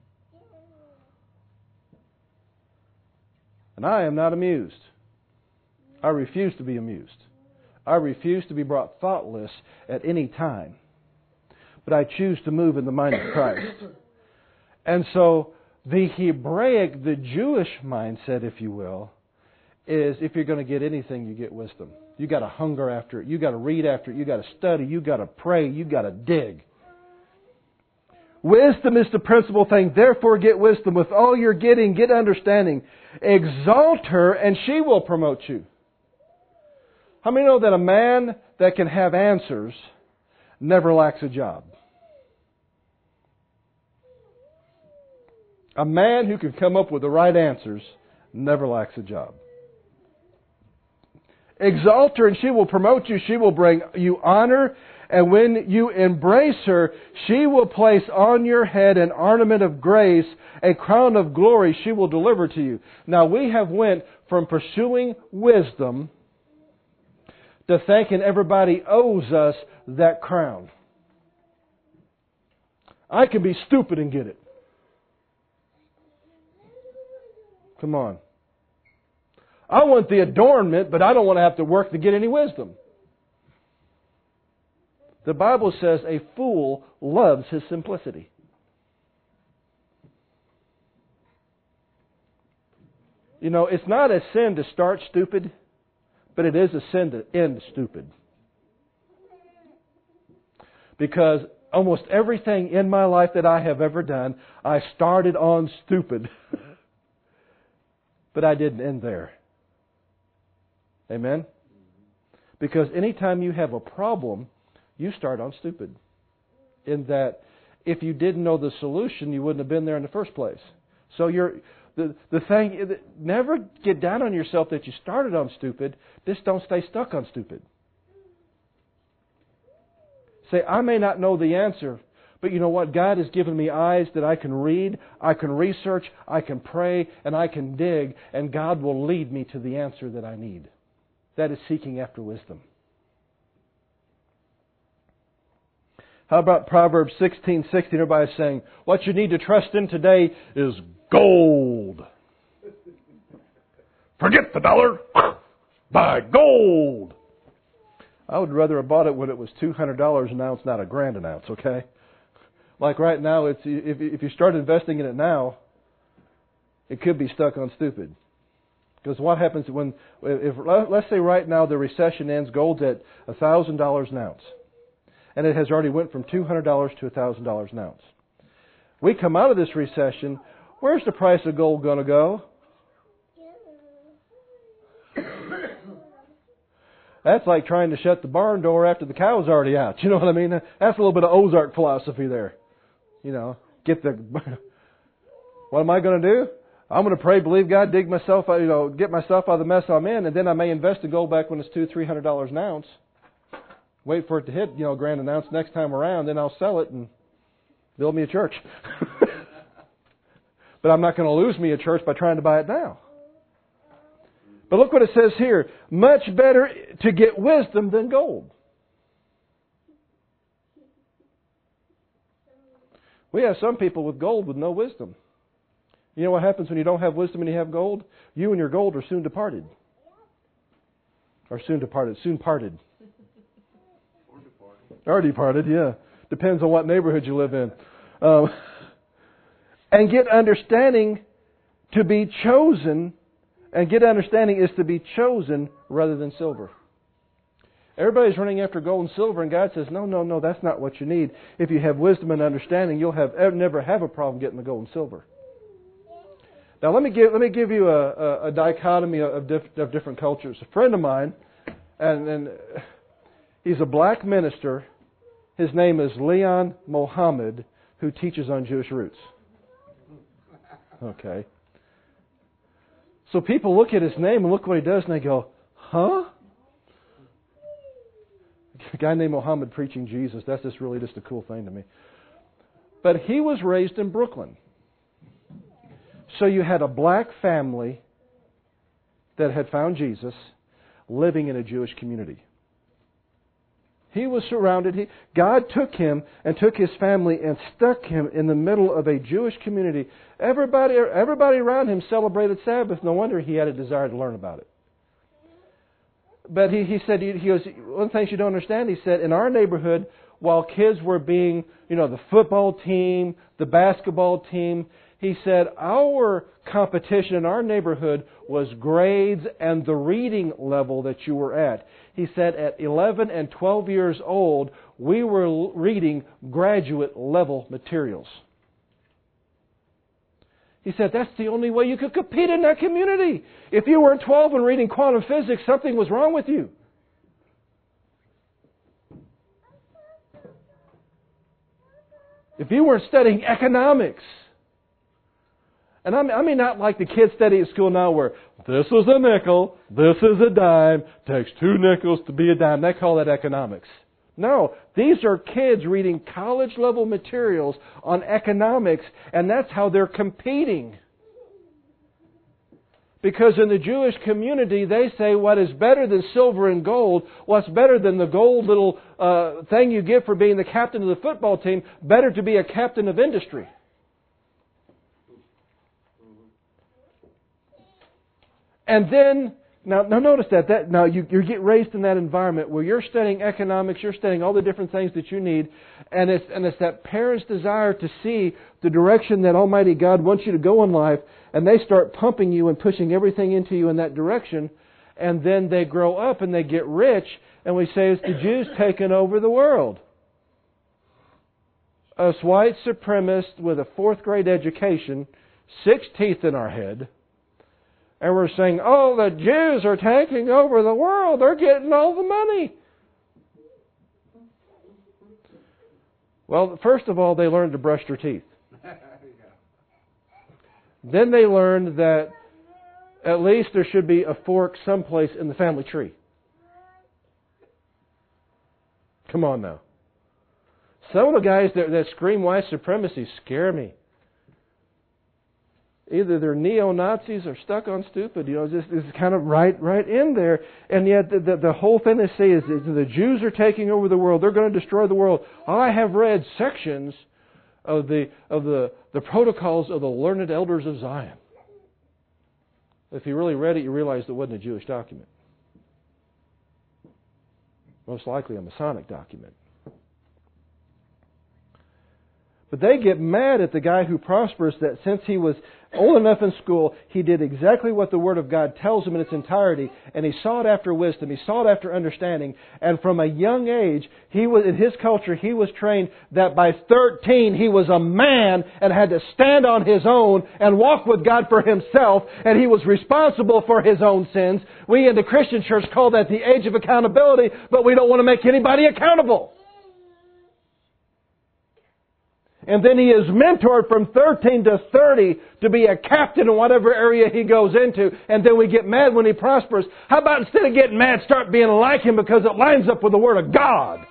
And I am not amused. I refuse to be amused. I refuse to be brought thoughtless at any time. But I choose to move in the mind of Christ. And so the Hebraic, the Jewish mindset, if you will, is if you're going to get anything, you get wisdom. You got to hunger after it. You got to read after it. You got to study. You got to pray. You got to dig. Wisdom is the principal thing. Therefore get wisdom. With all you're getting, get understanding. Exalt her and she will promote you. How many know that a man that can have answers never lacks a job? A man who can come up with the right answers never lacks a job. Exalt her and she will promote you. She will bring you honor. And when you embrace her, she will place on your head an ornament of grace, a crown of glory she will deliver to you. Now we have went from pursuing wisdom to thinking everybody owes us that crown. I can be stupid and get it. Come on. I want the adornment, but I don't want to have to work to get any wisdom. The Bible says a fool loves his simplicity. You know, it's not a sin to start stupid, but it is a sin to end stupid. Because almost everything in my life that I have ever done, I started on stupid. But I didn't end there. Amen? Because anytime you have a problem, you start on stupid. In that, if you didn't know the solution, you wouldn't have been there in the first place. So you're the the thing. Never get down on yourself that you started on stupid. Just don't stay stuck on stupid. Say, I may not know the answer, but you know what? God has given me eyes that I can read, I can research, I can pray, and I can dig, and God will lead me to the answer that I need. That is seeking after wisdom. How about Proverbs sixteen sixteen? Everybody's saying, what you need to trust in today is gold. Forget the dollar. Buy gold. I would rather have bought it when it was two hundred dollars an ounce, not a grand an ounce, okay? Like right now, it's if if you start investing in it now, it could be stuck on stupid. Because what happens when, if let's say right now the recession ends, gold's at one thousand dollars an ounce. And it has already went from two hundred dollars to one thousand dollars an ounce. We come out of this recession, where's the price of gold going to go? That's like trying to shut the barn door after the cow's already out. You know what I mean? That's a little bit of Ozark philosophy there. You know, get the... What am I going to do? I'm going to pray, believe God, dig myself, you know, get myself out of the mess I'm in, and then I may invest in gold back when it's two, three hundred dollars an ounce. Wait for it to hit, you know, grand an ounce next time around, then I'll sell it and build me a church. But I'm not going to lose me a church by trying to buy it now. But look what it says here. Much better to get wisdom than gold. We have some people with gold with no wisdom. You know what happens when you don't have wisdom and you have gold? You and your gold are soon departed. Or soon departed. Soon parted. Or departed. Or departed, yeah. Depends on what neighborhood you live in. Um, and get understanding to be chosen. And get understanding is to be chosen rather than silver. Everybody's running after gold and silver, and God says, no, no, no, that's not what you need. If you have wisdom and understanding, you'll have never have a problem getting the gold and silver. Now, let me give let me give you a, a, a dichotomy of, diff, of different cultures. A friend of mine, and, and he's a black minister. His name is Leon Mohammed, who teaches on Jewish roots. Okay. So people look at his name and look what he does, and they go, huh? A guy named Mohammed preaching Jesus. That's just really just a cool thing to me. But he was raised in Brooklyn. So you had a black family that had found Jesus living in a Jewish community. He was surrounded. He, God took him and took his family and stuck him in the middle of a Jewish community. Everybody, everybody around him celebrated Sabbath. No wonder he had a desire to learn about it. But he, he said, he goes, one of the things you don't understand, he said, in our neighborhood, while kids were being, you know, the football team, the basketball team, he said, our competition in our neighborhood was grades and the reading level that you were at. He said at eleven and twelve years old, we were reading graduate level materials. He said that's the only way you could compete in that community. If you weren't twelve and reading quantum physics, something was wrong with you. If you weren't studying economics. And I mean, I mean not like the kids study at school now where this is a nickel, this is a dime, takes two nickels to be a dime. They call that economics. No, these are kids reading college-level materials on economics, and that's how they're competing. Because in the Jewish community, they say what is better than silver and gold, what's better than the gold little uh, thing you get for being the captain of the football team, better to be a captain of industry. And then Now, now notice that. that now, you, you get raised in that environment where you're studying economics, you're studying all the different things that you need, and it's, and it's that parent's desire to see the direction that Almighty God wants you to go in life, and they start pumping you and pushing everything into you in that direction, and then they grow up and they get rich, and we say it's the Jews taking over the world. Us white supremacists with a fourth grade education, six teeth in our head, and we're saying, oh, the Jews are taking over the world. They're getting all the money. Well, first of all, they learned to brush their teeth. Then they learned that at least there should be a fork someplace in the family tree. Come on now. Some of the guys that, that scream white supremacy scare me. Either they're neo-Nazis or stuck on stupid. You know, just it's kind of right, right in there. And yet, the, the, the whole thing they say is that the Jews are taking over the world. They're going to destroy the world. I have read sections of the of the, the protocols of the learned elders of Zion. If you really read it, you realize it wasn't a Jewish document. Most likely a Masonic document. But they get mad at the guy who prospers that since he was old enough in school, he did exactly what the Word of God tells him in its entirety, and he sought after wisdom, he sought after understanding, and from a young age, he was in his culture, he was trained that by thirteen he was a man and had to stand on his own and walk with God for himself, and he was responsible for his own sins. We in the Christian church call that the age of accountability, but we don't want to make anybody accountable. And then he is mentored from thirteen to thirty to be a captain in whatever area he goes into. And then we get mad when he prospers. How about instead of getting mad, start being like him because it lines up with the Word of God?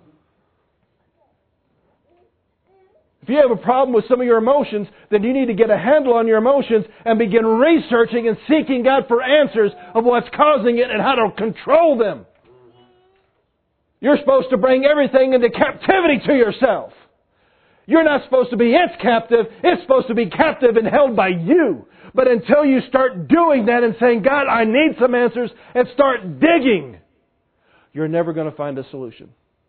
If you have a problem with some of your emotions, then you need to get a handle on your emotions and begin researching and seeking God for answers of what's causing it and how to control them. You're supposed to bring everything into captivity to yourself. You're not supposed to be its captive. It's supposed to be captive and held by you. But until you start doing that and saying, God, I need some answers, and start digging, you're never going to find a solution.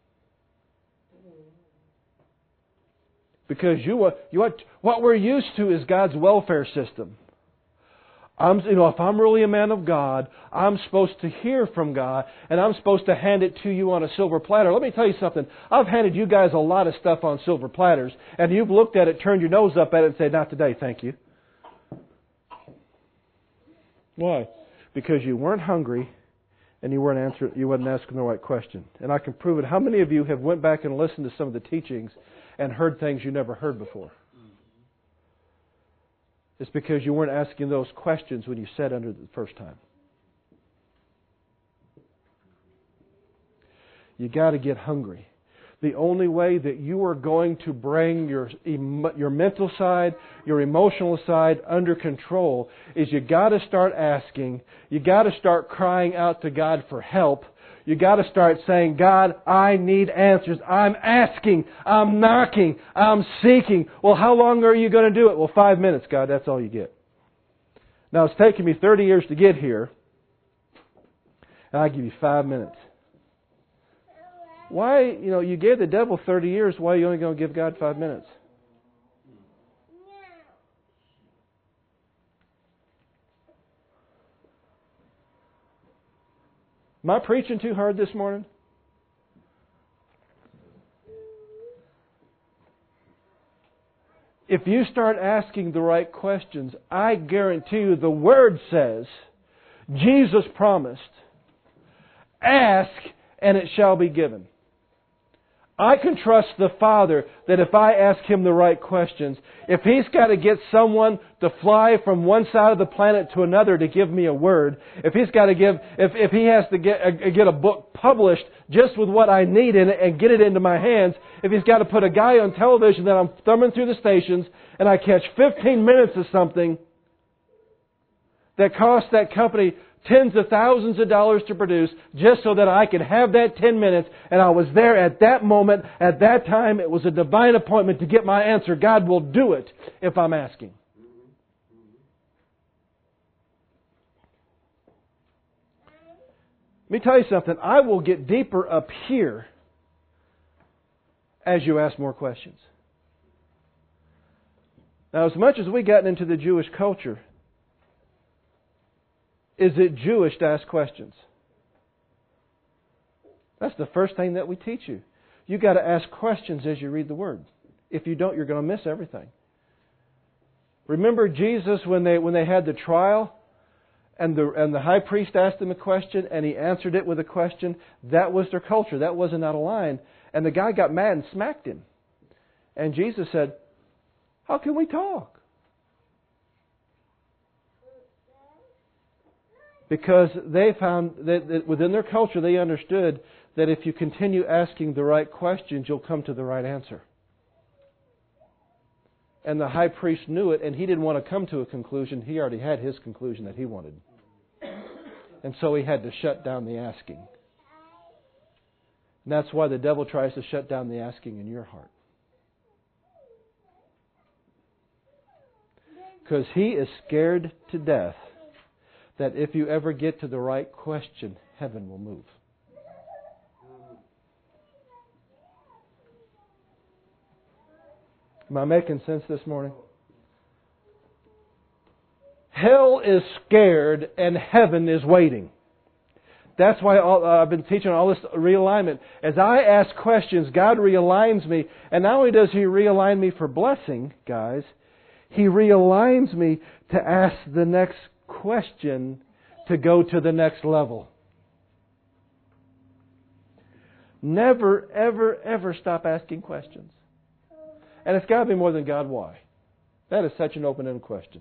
Because you, you what, what we're used to is God's welfare system. I'm, you know, if I'm really a man of God, I'm supposed to hear from God, and I'm supposed to hand it to you on a silver platter. Let me tell you something. I've handed you guys a lot of stuff on silver platters, and you've looked at it, turned your nose up at it, and said, "Not today, thank you." Why? Because you weren't hungry, and you weren't answering, you wasn't asking the right question. And I can prove it. How many of you have went back and listened to some of the teachings and heard things you never heard before? It's because you weren't asking those questions when you sat under it the first time. You got to get hungry. The only way that you are going to bring your your mental side, your emotional side under control is you got to start asking. You got to start crying out to God for help. You got to start saying, God, I need answers. I'm asking. I'm knocking. I'm seeking. Well, how long are you going to do it? Well, five minutes, God. That's all you get. Now, it's taken me thirty years to get here, and I give you five minutes. Why, you know, you gave the devil thirty years. Why are you only going to give God five minutes? Am I preaching too hard this morning? If you start asking the right questions, I guarantee you the Word says, Jesus promised, ask and it shall be given. I can trust the Father that if I ask Him the right questions, if He's got to get someone to fly from one side of the planet to another to give me a word, if He's got to give, if, if He has to get a, get a book published just with what I need in it and get it into my hands, if He's got to put a guy on television that I'm thumbing through the stations and I catch fifteen minutes of something that costs that company tens of thousands of dollars to produce just so that I could have that ten minutes and I was there at that moment, at that time. It was a divine appointment to get my answer. God will do it if I'm asking. Let me tell you something. I will get deeper up here as you ask more questions. Now, as much as we've gotten into the Jewish culture, is it Jewish to ask questions? That's the first thing that we teach you. You've got to ask questions as you read the Word. If you don't, you're going to miss everything. Remember Jesus when they when they had the trial and the and the high priest asked him a question and he answered it with a question? That was their culture. That wasn't out of line. And the guy got mad and smacked him. And Jesus said, "How can we talk?" Because they found that, that within their culture they understood that if you continue asking the right questions, you'll come to the right answer. And the high priest knew it, and he didn't want to come to a conclusion. He already had his conclusion that he wanted. And so he had to shut down the asking. And that's why the devil tries to shut down the asking in your heart. Because he is scared to death that if you ever get to the right question, heaven will move. Am I making sense this morning? Hell is scared and heaven is waiting. That's why all, uh, I've been teaching all this realignment. As I ask questions, God realigns me. And not only does He realign me for blessing, guys, He realigns me to ask the next question to go to the next level. Never, ever, ever stop asking questions. And it's got to be more than God, why? That is such an open-ended question.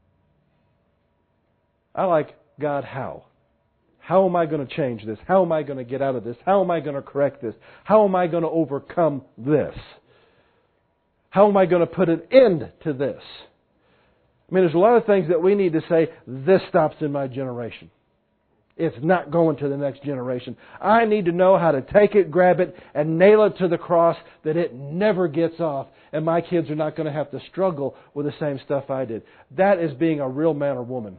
I like, God, how? How am I going to change this? How am I going to get out of this? How am I going to correct this? How am I going to overcome this? How am I going to put an end to this? I mean, there's a lot of things that we need to say, this stops in my generation. It's not going to the next generation. I need to know how to take it, grab it, and nail it to the cross that it never gets off. And my kids are not going to have to struggle with the same stuff I did. That is being a real man or woman.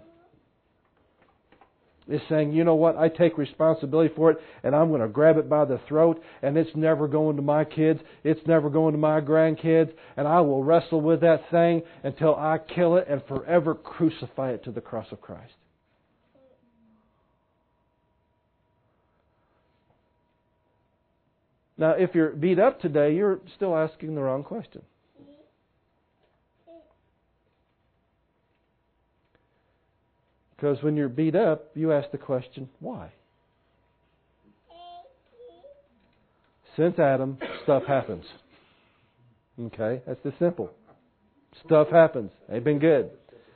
It's saying, you know what, I take responsibility for it, and I'm going to grab it by the throat, and it's never going to my kids, it's never going to my grandkids, and I will wrestle with that thing until I kill it and forever crucify it to the cross of Christ. Now, if you're beat up today, you're still asking the wrong question. Because when you're beat up, you ask the question, why? Since Adam, stuff happens. Okay? That's the simple. Stuff happens. Ain't been good.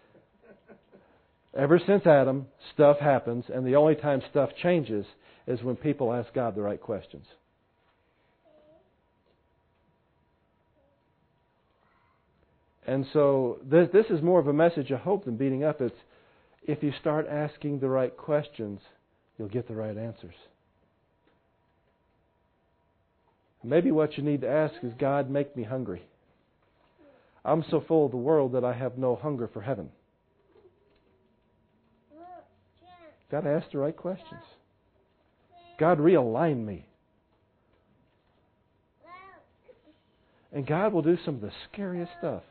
Ever since Adam, stuff happens, and the only time stuff changes is when people ask God the right questions. And so this, this is more of a message of hope than beating up. It's if you start asking the right questions, you'll get the right answers. Maybe what you need to ask is, God, make me hungry. I'm so full of the world that I have no hunger for heaven. Got to ask the right questions. God, realign me. And God will do some of the scariest stuff.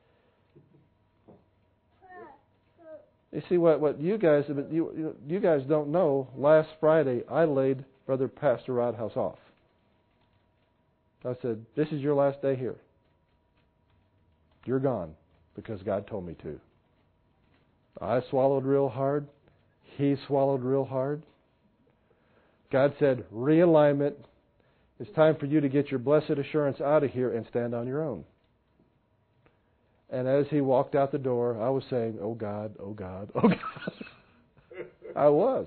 You see, what, what you guys you, you guys don't know, last Friday I laid Brother Pastor Rodhouse off. I said, this is your last day here. You're gone because God told me to. I swallowed real hard. He swallowed real hard. God said, realignment. It's time for you to get your blessed assurance out of here and stand on your own. And as he walked out the door, I was saying, oh God, oh God, oh God. I was.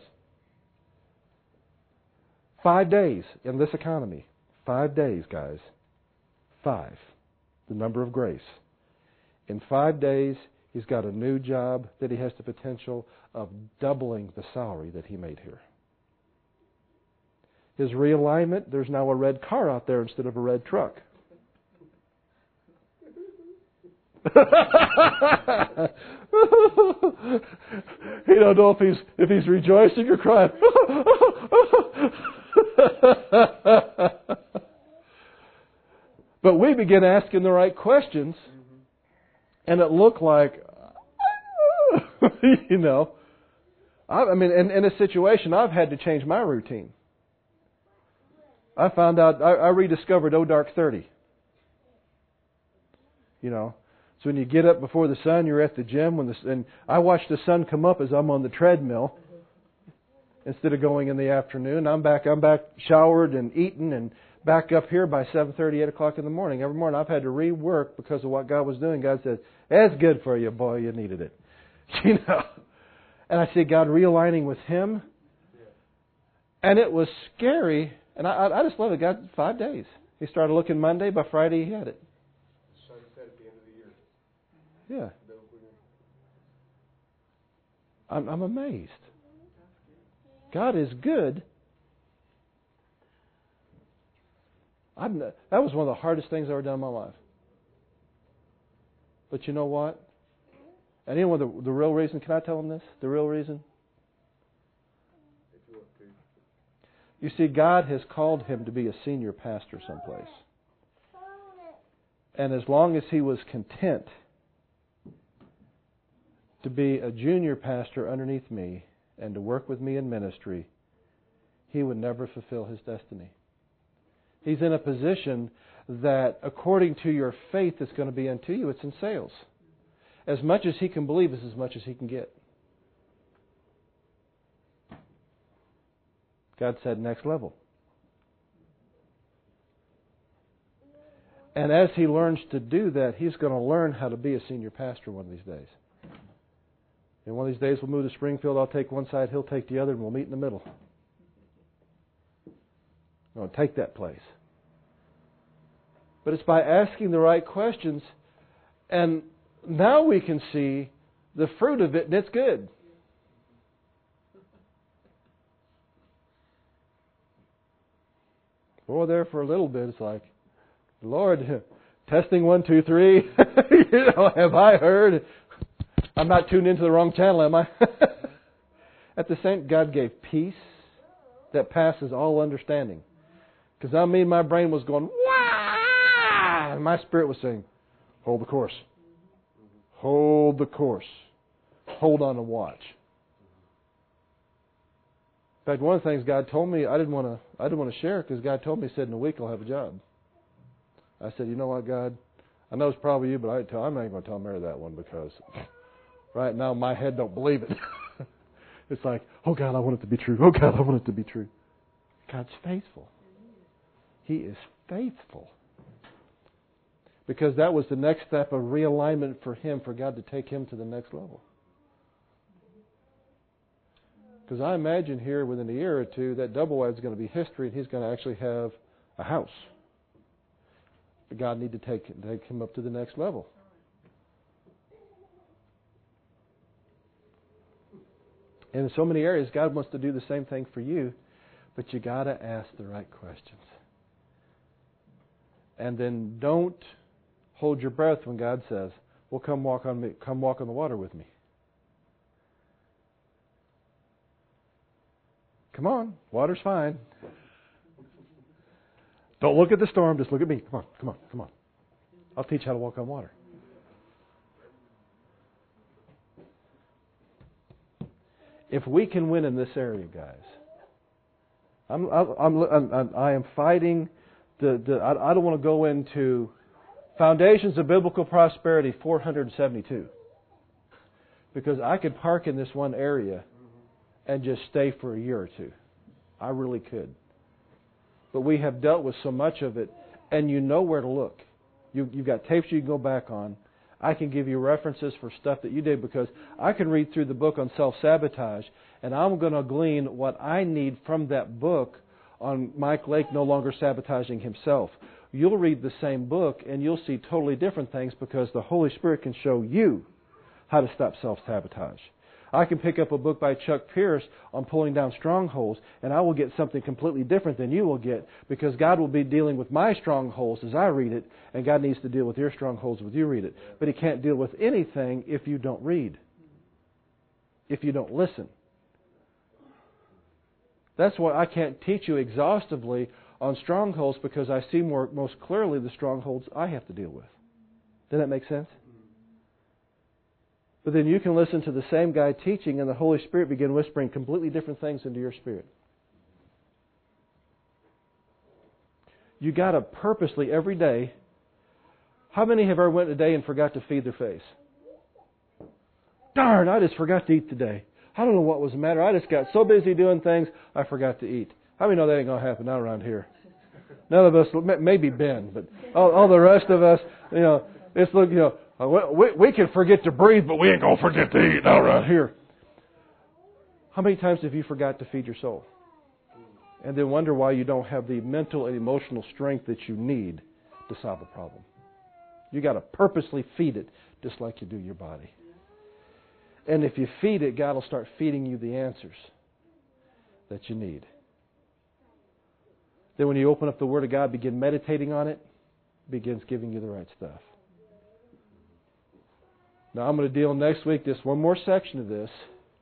Five days in this economy. Five days, guys. Five. The number of grace. In five days, he's got a new job that he has the potential of doubling the salary that he made here. His realignment, there's now a red car out there instead of a red truck. He don't know if he's if he's rejoicing or crying. But we begin asking the right questions, and it looked like, you know, I, I mean, in, in a situation, I've had to change my routine. I found out, I, I rediscovered Oh Dark thirty. You know, so when you get up before the sun, you're at the gym, when the, and I watch the sun come up as I'm on the treadmill instead of going in the afternoon. I'm back, I'm back showered and eaten and back up here by seven thirty, eight o'clock in the morning. Every morning I've had to rework because of what God was doing. God said, that's good for you, boy, you needed it. You know. And I see God realigning with Him. And it was scary. And I, I just love it. God, five days. He started looking Monday. By Friday, He had it. So He said at the end of the year. Yeah. I'm, I'm amazed. God is good. I'm, that was one of the hardest things I've ever done in my life. But you know what? And you know what the, the real reason? Can I tell them this? The real reason? You see, God has called him to be a senior pastor someplace. And as long as he was content to be a junior pastor underneath me and to work with me in ministry, he would never fulfill his destiny. He's in a position that, according to your faith that's going to be unto you, it's in sales. As much as he can believe is as much as he can get. God said, next level. And as he learns to do that, he's going to learn how to be a senior pastor one of these days. And one of these days we'll move to Springfield. I'll take one side, he'll take the other, and we'll meet in the middle. I'll take that place. But it's by asking the right questions, and now we can see the fruit of it, and it's good. Boy, there for a little bit, it's like, Lord, testing one, two, three. You know, have I heard? I'm not tuned into the wrong channel, am I? At the same, God gave peace that passes all understanding. Because I mean, my brain was going, wah! And my spirit was saying, hold the course. Hold the course. Hold on and watch. In fact, one of the things God told me, I didn't want to, I didn't want to share because God told me, He said, in a week I'll have a job. I said, you know what, God? I know it's probably you, but I tell, I'm not even going to tell Mary that one because right now my head don't believe it. It's like, oh God, I want it to be true. Oh God, I want it to be true. God's faithful. He is faithful. Because that was the next step of realignment for him, for God to take him to the next level. Because I imagine here within a year or two, that double wide is going to be history, and he's going to actually have a house. But God need to take, take him up to the next level. And in so many areas, God wants to do the same thing for you, but you got to ask the right questions. And then don't hold your breath when God says, "Well, come walk on me, come walk on the water with me." Come on, water's fine. Don't look at the storm, just look at me. Come on, come on, come on. I'll teach you how to walk on water. If we can win in this area, guys, I'm, I'm, I'm, I'm I am fighting. The, the, I, I don't want to go into Foundations of Biblical Prosperity four hundred seventy-two, because I could park in this one area and just stay for a year or two. I really could. But we have dealt with so much of it, and you know where to look. You, you've got tapes you can go back on. I can give you references for stuff that you did, because I can read through the book on self-sabotage, and I'm going to glean what I need from that book on Mike Lake no longer sabotaging himself. You'll read the same book, and you'll see totally different things, because the Holy Spirit can show you how to stop self-sabotage. I can pick up a book by Chuck Pierce on pulling down strongholds, and I will get something completely different than you will get, because God will be dealing with my strongholds as I read it, and God needs to deal with your strongholds as you read it. But He can't deal with anything if you don't read, if you don't listen. That's why I can't teach you exhaustively on strongholds, because I see more most clearly the strongholds I have to deal with. Does that make sense? But then you can listen to the same guy teaching and the Holy Spirit begin whispering completely different things into your spirit. You got to purposely every day. How many have ever went a day and forgot to feed their face? Darn, I just forgot to eat today. I don't know what was the matter. I just got so busy doing things, I forgot to eat. How many know that ain't going to happen not around here? None of us, maybe Ben, but all, all the rest of us, you know, it's look, you know, we, we can forget to breathe, but we ain't going to forget to eat not around here. How many times have you forgot to feed your soul? And then wonder why you don't have the mental and emotional strength that you need to solve a problem. You got to purposely feed it, just like you do your body. And if you feed it, God will start feeding you the answers that you need. Then when you open up the Word of God, begin meditating on it, it begins giving you the right stuff. Now I'm going to deal next week just one more section of this.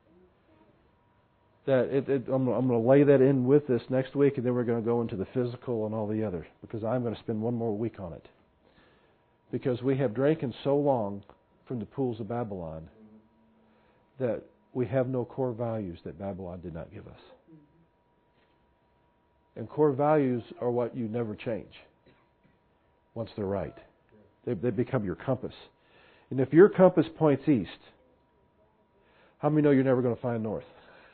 That it, it, I'm, I'm going to lay that in with this next week, and then we're going to go into the physical and all the others, because I'm going to spend one more week on it. Because we have drinking so long from the pools of Babylon that we have no core values that Babylon did not give us. And core values are what you never change once they're right. They, they become your compass. And if your compass points east, how many know you're never going to find north?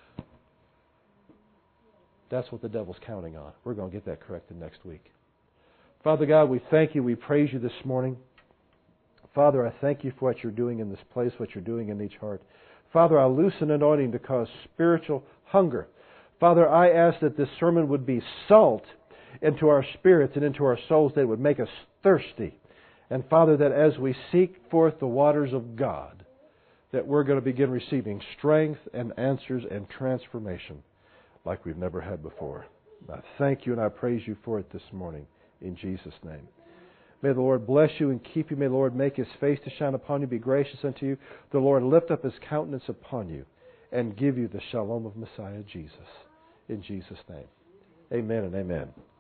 That's what the devil's counting on. We're going to get that corrected next week. Father God, we thank you. We praise you this morning. Father, I thank you for what you're doing in this place, what you're doing in each heart. Father, I loose an anointing to cause spiritual hunger. Father, I ask that this sermon would be salt into our spirits and into our souls, that it would make us thirsty. And Father, that as we seek forth the waters of God, that we're going to begin receiving strength and answers and transformation like we've never had before. I thank you and I praise you for it this morning in Jesus' name. May the Lord bless you and keep you. May the Lord make His face to shine upon you, be gracious unto you. The Lord lift up His countenance upon you and give you the shalom of Messiah Jesus. In Jesus' name. Amen and amen.